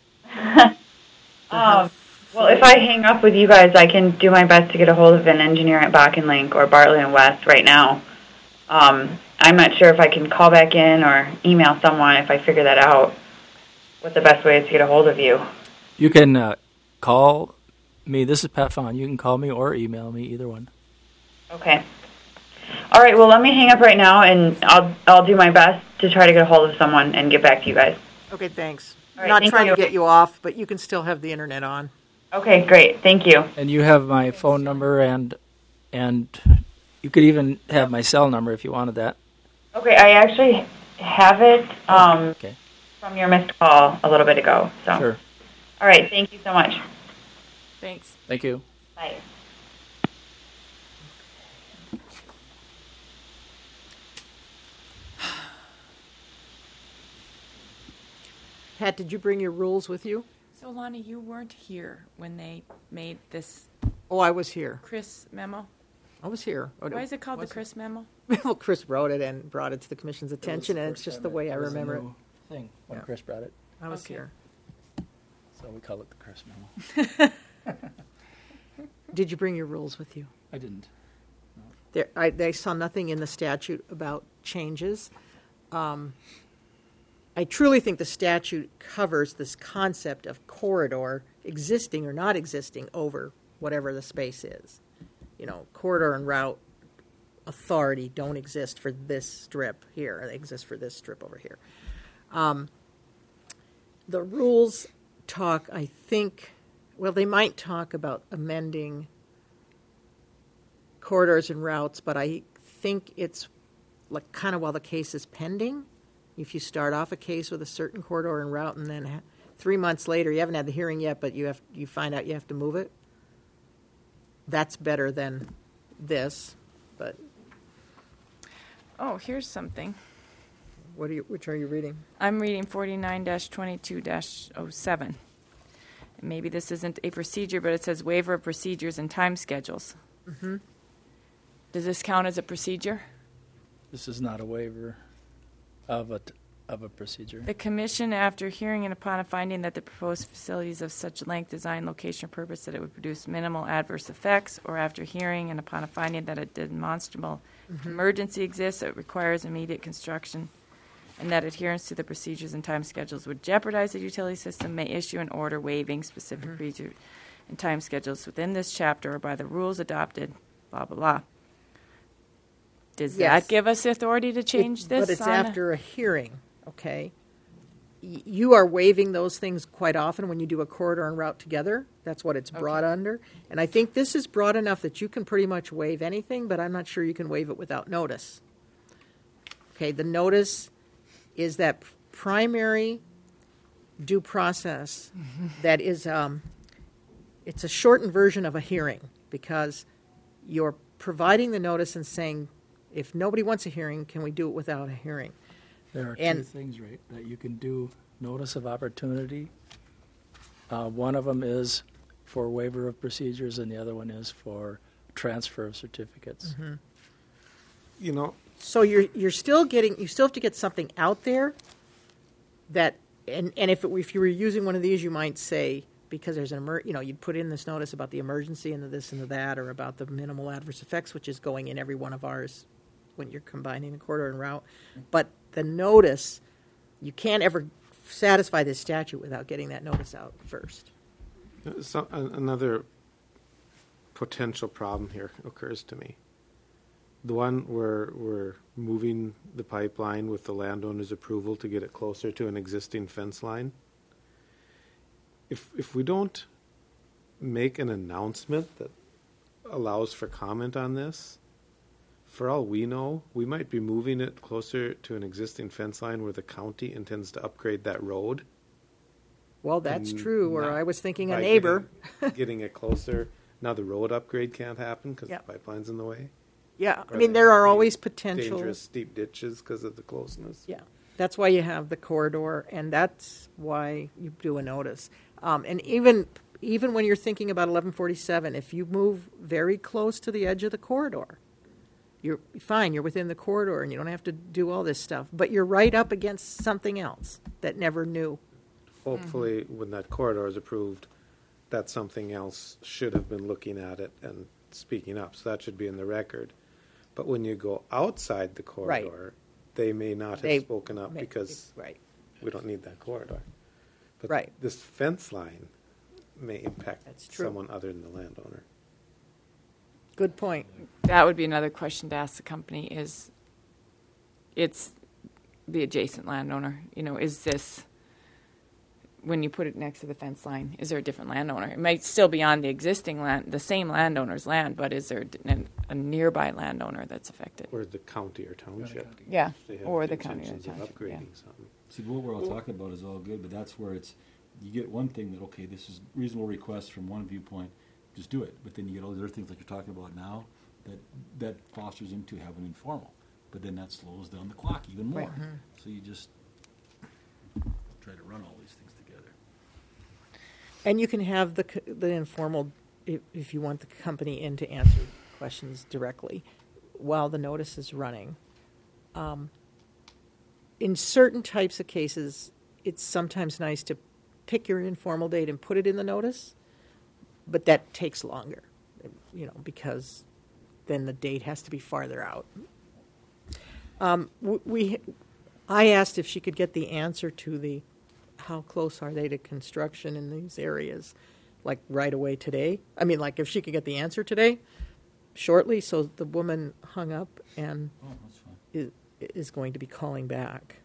Well, if I hang up with you guys, I can do my best to get a hold of an engineer at Bach and Link or Bartlett and West right now. I'm not sure if I can call back in or email someone if I figure that out. What the best way is to get a hold of you? You can call me. This is Pat Fawn. You can call me or email me, either one. Okay. All right. Well, let me hang up right now, and I'll do my best to try to get a hold of someone and get back to you guys. Okay, thanks. All right, Not thank trying you. to get you off, but you can still have the internet on. Okay. Great. Thank you. And you have my phone number, and you could even have my cell number if you wanted that. Okay. I actually have it Okay. from your missed call a little bit ago. So. Sure. All right. Thank you so much. Thanks. Thank you. Bye. Pat, did you bring your rules with you? So, Lonnie, you weren't here when they made this Oh, I was here. Chris memo? I was here. Why is it called the Chris memo? Well, Chris wrote it and brought it to the commission's attention, and it's just the way I remember it. Thing when Yeah. Chris brought it, I was Okay. here. so we call it the Chris memo. Did you bring your rules with you? I didn't. I saw nothing in the statute about changes. I truly think the statute covers this concept of corridor existing or not existing over whatever the space is. You know, corridor and route authority don't exist for this strip here. They exist for this strip over here. The rules talk, I think, well, they might talk about amending corridors and routes, but I think it's like kind of while the case is pending. If you start off a case with a certain corridor and route, and then 3 months later, you haven't had the hearing yet, but you find out you have to move it, that's better than this. But Oh, here's something. which are you reading? I'm reading 49-22-07. Maybe this isn't a procedure, but it says waiver of procedures and time schedules. Mm-hmm. Does this count as a procedure? This is not a waiver of a procedure. The commission, after hearing and upon a finding that the proposed facilities of such length, design, location, or purpose that it would produce minimal adverse effects, or after hearing and upon a finding that a demonstrable emergency exists that requires immediate construction, and that adherence to the procedures and time schedules would jeopardize the utility system, may issue an order waiving specific procedure and time schedules within this chapter or by the rules adopted, blah, blah, blah. Does Yes. that give us authority to change this? But it's on after a hearing, okay? You are waiving those things quite often when you do a corridor and route together. That's what it's brought under. And I think this is broad enough that you can pretty much waive anything, but I'm not sure you can waive it without notice. Okay, the notice is that primary due process that is, it's a shortened version of a hearing, because you're providing the notice and saying, if nobody wants a hearing, can we do it without a hearing? There are two And- things, right, that you can do. Notice of opportunity. One of them is for waiver of procedures, and the other one is for transfer of certificates. You know, So you're still getting, you still have to get something out there that, and if you were using one of these, you might say, because there's you'd put in this notice about the emergency and the this and the that, or about the minimal adverse effects, which is going in every one of ours when you're combining a corridor and route. But the notice, you can't ever satisfy this statute without getting that notice out first. so, another potential problem here occurs to me. The one where we're moving the pipeline with the landowner's approval to get it closer to an existing fence line. If we don't make an announcement that allows for comment on this, for all we know, we might be moving it closer to an existing fence line where the county intends to upgrade that road. Well, that's And true, or not I was thinking a by neighbor. getting it closer. Now the road upgrade can't happen because Yep. the pipeline's in the way. Yeah, I Or mean, there there are might be always potential. Dangerous steep ditches because of the closeness. Yeah, that's why you have the corridor, and that's why you do a notice. And even when you're thinking about 1147, if you move very close to the edge of the corridor, you're fine. You're within the corridor, and you don't have to do all this stuff. But you're right up against something else that never knew. Hopefully, when that corridor is approved, that something else should have been looking at it and speaking up. So that should be in the record. But when you go outside the corridor, they may not have spoken up because Right. we don't need that corridor. But Right. this fence line may impact That's true. someone other than the landowner. Good point. That would be another question to ask the company is, it's the adjacent landowner. Is this, when you put it next to the fence line, is there a different landowner? It might still be on the existing land, the same landowner's land, but is there a nearby landowner that's affected? Or the county or township. Yeah, If they have or the county or intentions of township, yeah. upgrading something. See, what we're all talking about is all good, but that's where you get one thing that, okay, this is reasonable request from one viewpoint, just do it. But then you get all these other things like you're talking about now that fosters into having informal. But then that slows down the clock even more. Right. So you just try to run all these things together. And you can have the informal, if you want the company in to answer questions directly while the notice is running. In certain types of cases, it's sometimes nice to pick your informal date and put it in the notice, but that takes longer, because then the date has to be farther out. I asked if she could get the answer to how close are they to construction in these areas, like right away today. I mean, like if she could get the answer today, shortly. So the woman hung up and that's fine. is going to be calling back.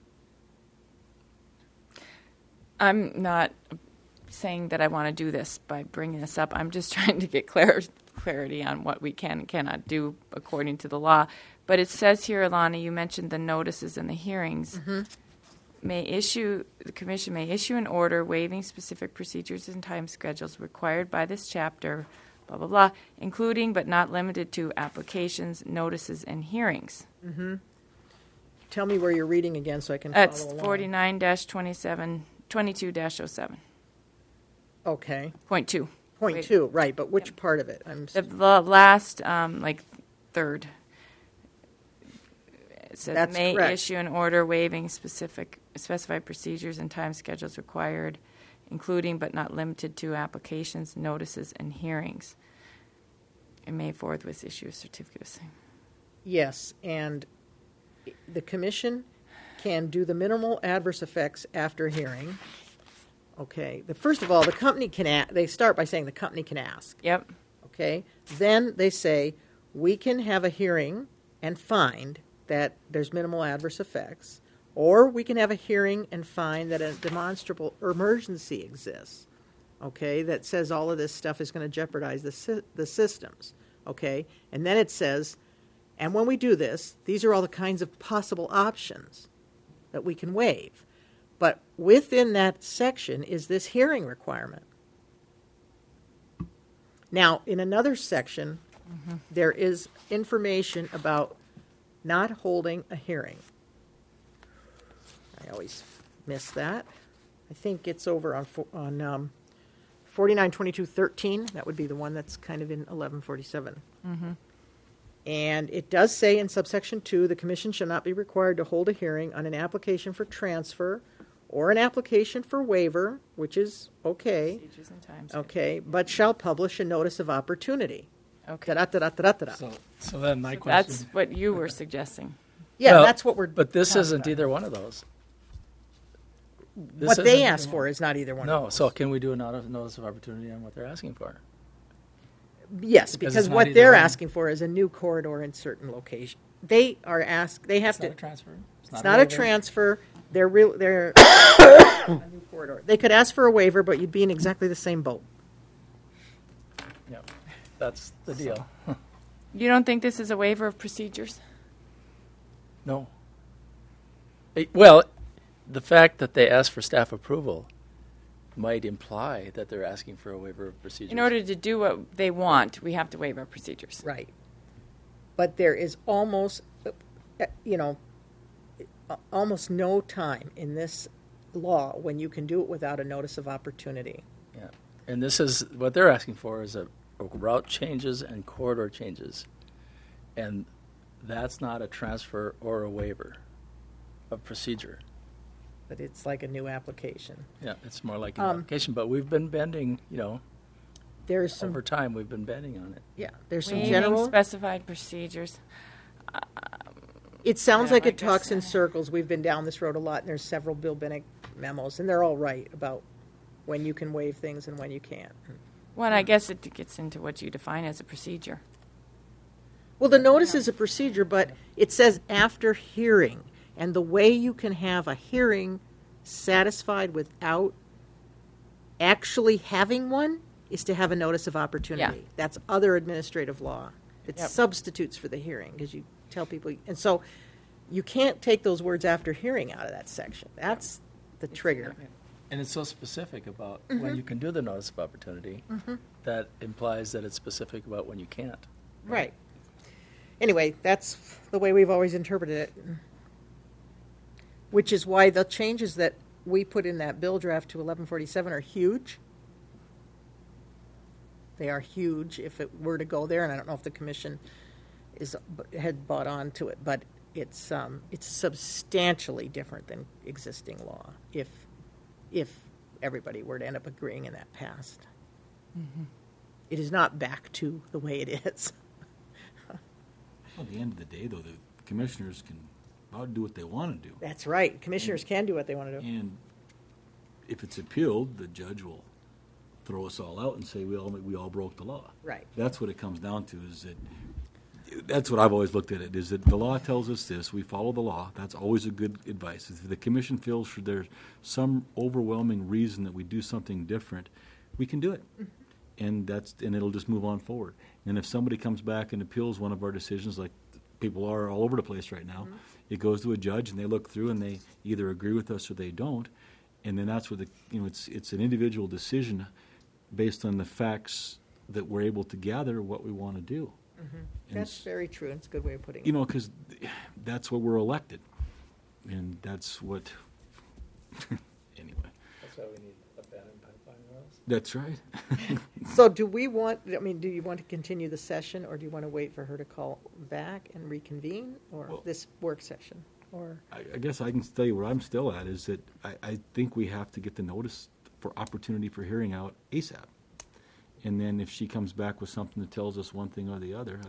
I'm not saying that I want to do this by bringing this up. I'm just trying to get clarity on what we can and cannot do according to the law. But it says here, Alana, you mentioned the notices and the hearings. Mm-hmm. The commission may issue an order waiving specific procedures and time schedules required by this chapter, blah, blah, blah, including but not limited to applications, notices, and hearings. Mm-hmm. Tell me where you're reading again so I can follow That's along. 49-22-07. Okay. Point 2. Point Wait. 2, right, but which part of it? The last, third. It says That's may correct. issue an order waiving specified procedures and time schedules required, including but not limited to applications, notices, and hearings. And may forthwith issue a certificate of same. Yes, and the commission can do the minimal adverse effects after hearing. Okay. First of all, the company can they start by saying the company can ask. Yep. Okay. Then they say we can have a hearing and find that there's minimal adverse effects, or we can have a hearing and find that a demonstrable emergency exists. Okay, that says all of this stuff is going to jeopardize the systems. Okay, and then it says, and when we do this, these are all the kinds of possible options that we can waive. But within that section is this hearing requirement. Now, in another section, there is information about not holding a hearing. I always miss that. I think it's over on 4922.13. That would be the one that's kind of in 1147. Mm-hmm. And it does say in subsection 2, the commission shall not be required to hold a hearing on an application for transfer or an application for waiver, which is okay, Procedures and times. okay, but shall publish a notice of opportunity. Okay. Da-da-da-da-da-da. So then my question. That's what you were suggesting. Yeah, Well, that's what we're. But this talking isn't about. either one of those. This What they isn't asked either for one. is not either one. No, of those. so can we do a notice of opportunity on what they're asking for? Yes, Because because it's not what either they're one. asking for is a new corridor in certain location. They are They have It's to. not a transfer. It's not a waiver? transfer. They're a new corridor. They could ask for a waiver, but you'd be in exactly the same boat. Yeah, that's the deal. You don't think this is a waiver of procedures? No. Well, the fact that they asked for staff approval might imply that they're asking for a waiver of procedures. In order to do what they want, we have to waive our procedures. Right. But there is almost, almost no time in this law when you can do it without a notice of opportunity. Yeah, and this is what they're asking for is a route changes and corridor changes, and that's not a transfer or a waiver of procedure. But it's like a new application. Yeah, it's more like an application, but we've been bending, There's some, over time we've been bending on it. yeah, there's some Waiving general. specified procedures. It sounds Yeah, like I it talks guess, in circles. We've been down this road a lot, and there's several Bill Bennett memos, and they're all right about when you can waive things and when you can't. Well, I guess it gets into what you define as a procedure. Well, the notice is a procedure, but it says after hearing. And the way you can have a hearing satisfied without actually having one is to have a notice of opportunity. Yeah. That's other administrative law. It Yep. substitutes for the hearing because you tell people. And so you can't take those words after hearing out of that section. That's the trigger. And it's so specific about when you can do the notice of opportunity that implies that it's specific about when you can't. Right. Anyway, that's the way we've always interpreted it. Which is why the changes that we put in that bill draft to 1147 are huge. They are huge if it were to go there, and I don't know if the commission had bought on to it, but it's substantially different than existing law if everybody were to end up agreeing and that passed. It is not back to the way it is. at the end of the day, though, the commissioners can about do what they want to do. That's right. Commissioners can do what they want to do. And if it's appealed, the judge will throw us all out and say we all broke the law. Right. That's what it comes down to. Is that that's what I've always looked at it. Is that the law tells us this, we follow the law. That's always a good advice. If the commission feels there's some overwhelming reason that we do something different, we can do it, and it'll just move on forward. And if somebody comes back and appeals one of our decisions, like people are all over the place right now, it goes to a judge and they look through and they either agree with us or they don't. And then that's where it's an individual decision based on the facts that we're able to gather what we want to do. And That's very true. It's a good way of putting it. you know, because that's what we're elected, and that's what. Anyway, That's why we need abandoned pipeline wells. that's right. So do you want to continue the session, or do you want to wait for her to call back and reconvene, or Well- this work session? Or I guess I can tell you where I'm still at is that I think we have to get the notice for opportunity for hearing out ASAP. And then if she comes back with something that tells us one thing or the other,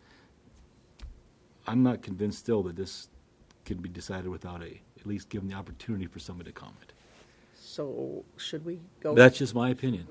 I'm not convinced still that this could be decided without at least given the opportunity for somebody to comment. so should we go? That's just my opinion.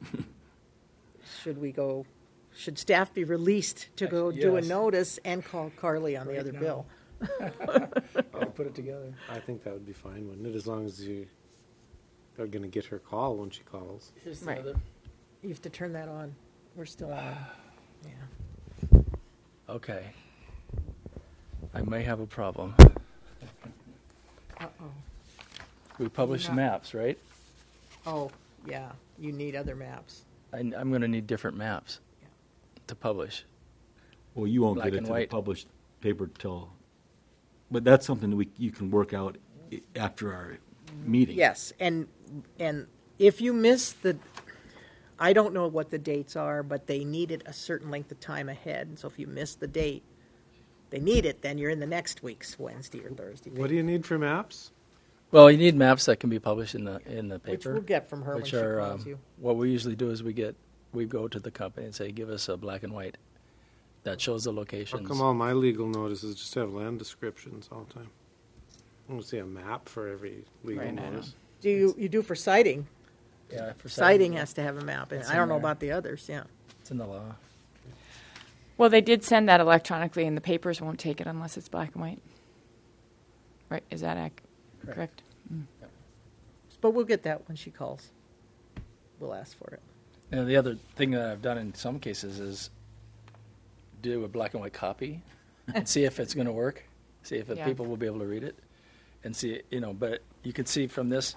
Should staff be released to go Actually, do a yes. notice and call Carly on the Right other now. bill? I'll put it together. I think that would be fine, wouldn't it? As long as you are going to get her call when she calls. Here's the Right. other. You have to turn that on. We're still on. Yeah. Okay. I may have a problem. Uh-oh. We publish Not- maps, right? Oh, yeah. You need other maps. I'm going to need different maps Yeah. to publish. Well, you won't Black get it and to the white. published paper till, but that's something that you can work out after our meeting. Yes, and if you miss I don't know what the dates are, but they need it a certain length of time ahead. And so if you miss the date, they need it, then you're in the next week's Wednesday or Thursday. What do you need for maps? Well, you need maps that can be published in the Which paper. we'll get from her when which she are, calls you. what we usually do is we go to the company and say, give us a black and white that shows the How locations. come all my legal notices just have land descriptions all the time? I don't see a map for every legal Right, I know. notice. Do you do for citing? Yeah, for Citing has to have a map, and It's I in don't know there. about the others. Yeah. It's in the law. Well, they did send that electronically, and the papers won't take it unless it's black and white. Right? Is that correct? But we'll get that when she calls. We'll ask for it. And the other thing that I've done in some cases is do a black and white copy and see if it's going to work. See if Yeah. people will be able to read it, and see, But you can see from this.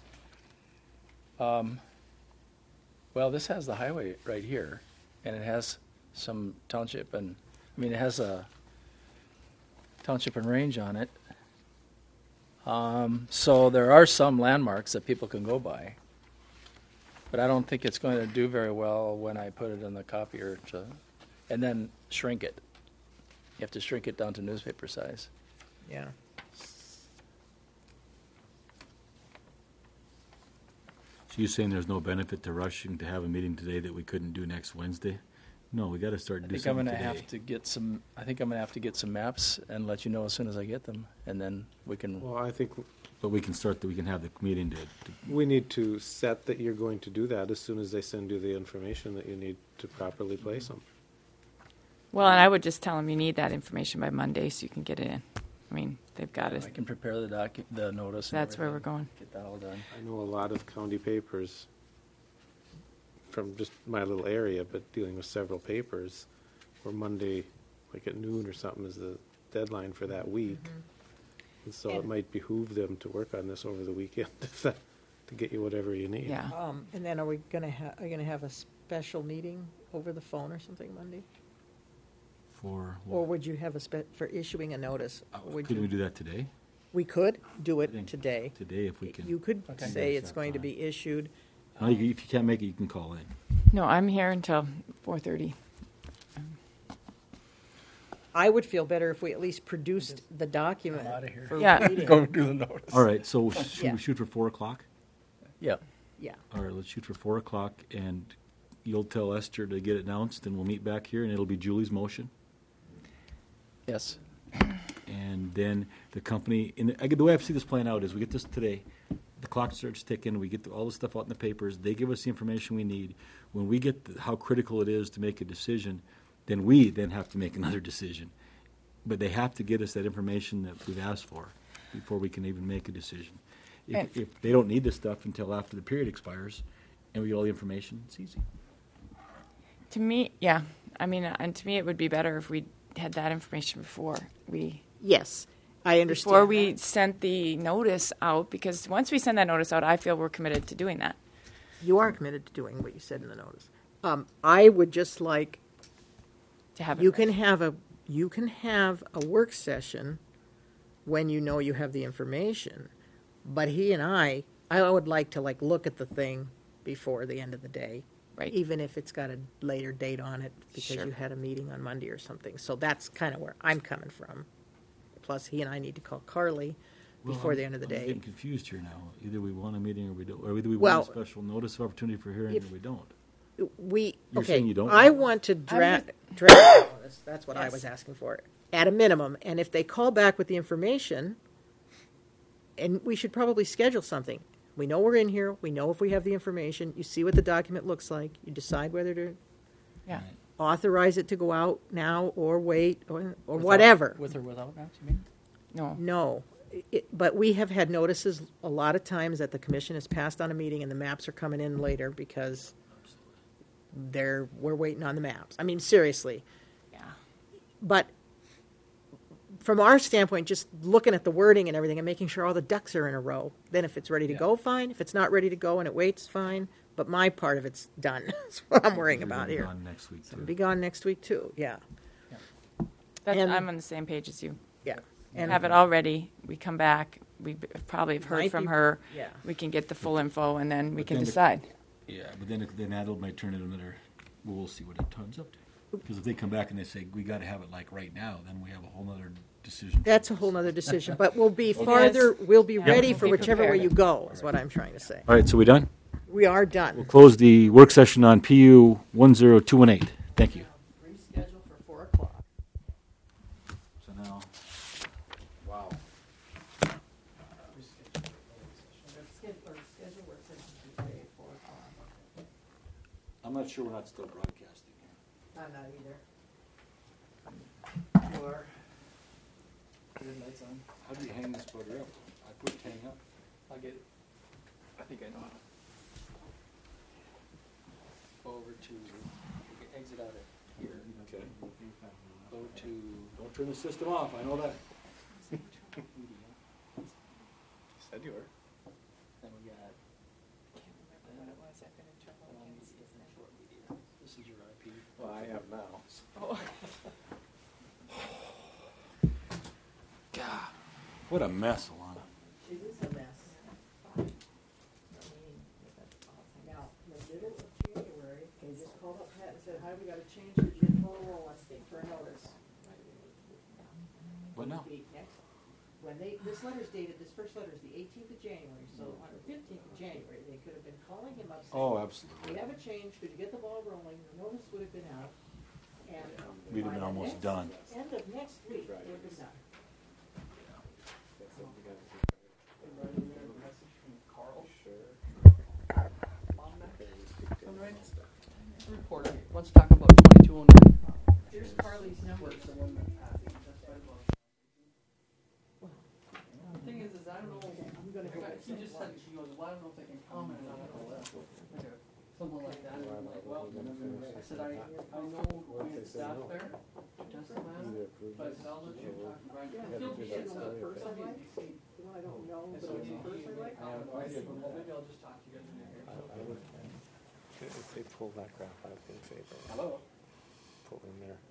Well, this has the highway right here, and it has some township, and it has a township and range on it. So there are some landmarks that people can go by. But I don't think it's going to do very well when I put it in the copier and then shrink it. You have to shrink it down to newspaper size. Yeah. So you're saying there's no benefit to rushing to have a meeting today that we couldn't do next Wednesday? No, we got to start I to do think I'm something going to today. have to get some. I think I'm going to have to get some maps and let you know as soon as I get them, and then we can. Well, I think But we can we can have the meeting to we need to set that you're going to do that as soon as they send you the information that you need to properly place them. Well, and I would just tell them you need that information by Monday so you can get it in. I mean, they've got I it. can prepare the notice. And That's where we're everything. going. Get that all done. I know a lot of county papers from just my little area, but dealing with several papers, where Monday, like at noon or something, is the deadline for that week. And so it And- might behoove them to work on this over the weekend to get you whatever you need. Yeah. And then are you gonna have a special meeting over the phone or something Monday? for. Or would you have for issuing a notice? Would Couldn't we you? do that today? We could do I it think today. Today, if we can. You could Okay. say Yes, it's that's going to fine. be issued. No, if you can't make it, you can call in. No, I'm here until 4:30. I would feel better if we at least produced the document. I'm outta here. for Yeah. reading. Go do the notice. All right, so should Yeah. we shoot for 4 o'clock? Yeah. Yeah. All right, let's shoot for 4 o'clock, and you'll tell Esther to get it announced, and we'll meet back here, and it'll be Julie's motion. Yes. And then the company, the way I see this playing out is we get this today, the clock starts ticking, we get all the stuff out in the papers, they give us the information we need. When we get how critical it is to make a decision, then we then have to make another decision. But they have to get us that information that we've asked for before we can even make a decision. If they don't need this stuff until after the period expires and we get all the information, it's easy. To me, yeah. I mean, and to me, it would be better if we had that information before we Yes, I understand. before we sent the notice out, because once we send that notice out, I feel we're committed to doing that. You are committed to doing what you said in the notice. I would just like, To have it you ready. can have a work session when you know you have the information, but he and I would like to look at the thing before the end of the day. Right. Even if it's got a later date on it because Sure. you had a meeting on Monday or something. So that's kind of where I'm coming from. Plus, he and I need to call Carly before the end of the I'm day. getting confused here now. Either we want a meeting or we don't, or either we Well, want a special notice of opportunity for hearing or we don't. You're Okay, saying you don't I want it? want to draft notice. That's what I Yes. was asking for, at a minimum. And if they call back with the information, and we should probably schedule something. We know we're in here. We know if we have the information. You see what the document looks like. You decide whether to Yeah. authorize it to go out now or wait or whatever. With or without maps, you mean? No. No. But we have had notices a lot of times that the commission has passed on a meeting and the maps are coming in later because we're waiting on the maps. I mean, seriously. Yeah. But from our standpoint, just looking at the wording and everything and making sure all the ducks are in a row, then if it's ready to go, fine. If it's not ready to go and it waits, fine. But my part of it's done. That's what I'm worrying We're about gonna be here. gone next week, It'll too. be gone next week, too. Yeah. That's, And- I'm on the same page as you. Yeah. And have it all ready. We come back. We probably have heard Might from be- her. yeah. We can get the full info, and then we But can then the- decide. Yeah, but then Adel might turn it another, well, we'll see what it turns up to. Because if they come back and they say, we got to have it like right now, then we have a whole other decision. That's a whole nother decision. But we'll be farther, we'll be ready for Be whichever way prepared. you go, is what I'm trying to say. All right, so we done? We are We'll done. close the work session on PU 10218. Thank you. Reschedule for 4 o'clock. So now, wow. I'm not sure we're not still broadcasting here. I'm not either. You are. Your lights on. How do you hang this photo up? I put it hang up. I'll get it. I think I know how to. Go over to, you can exit out of here. Okay. Go to Don't turn the system off, I know that. media. Said you were. Then we got. Short media. This is your IP. Well, I have now. God, what a mess, Alana. It is a mess. Now, in the middle of January, they just called up Pat and said, hi, we got to change the gym photo roll on state for a notice. What now? This letter's dated, this first letter is the 18th of January, so on the 15th of January, they could have been calling him up saying, Oh, absolutely. we have a change, could you get the ball rolling? The notice would have been out, and We'd have been by the almost next- done. End of next week, it would have been done. Reporter wants to talk about 2209. Here's Carly's number. The thing is I don't know. He just said, he goes, well, I don't know if they can comment on it or whatever. Something like that. And I'm like, well, I said, I know we had staff there, just a man, but I'll let you talk to Brian. He'll be in the person, I don't know, and so he, I have no idea, but maybe I'll just talk to you guys in here. If they pull that crap out in favor, Hello? pull in there.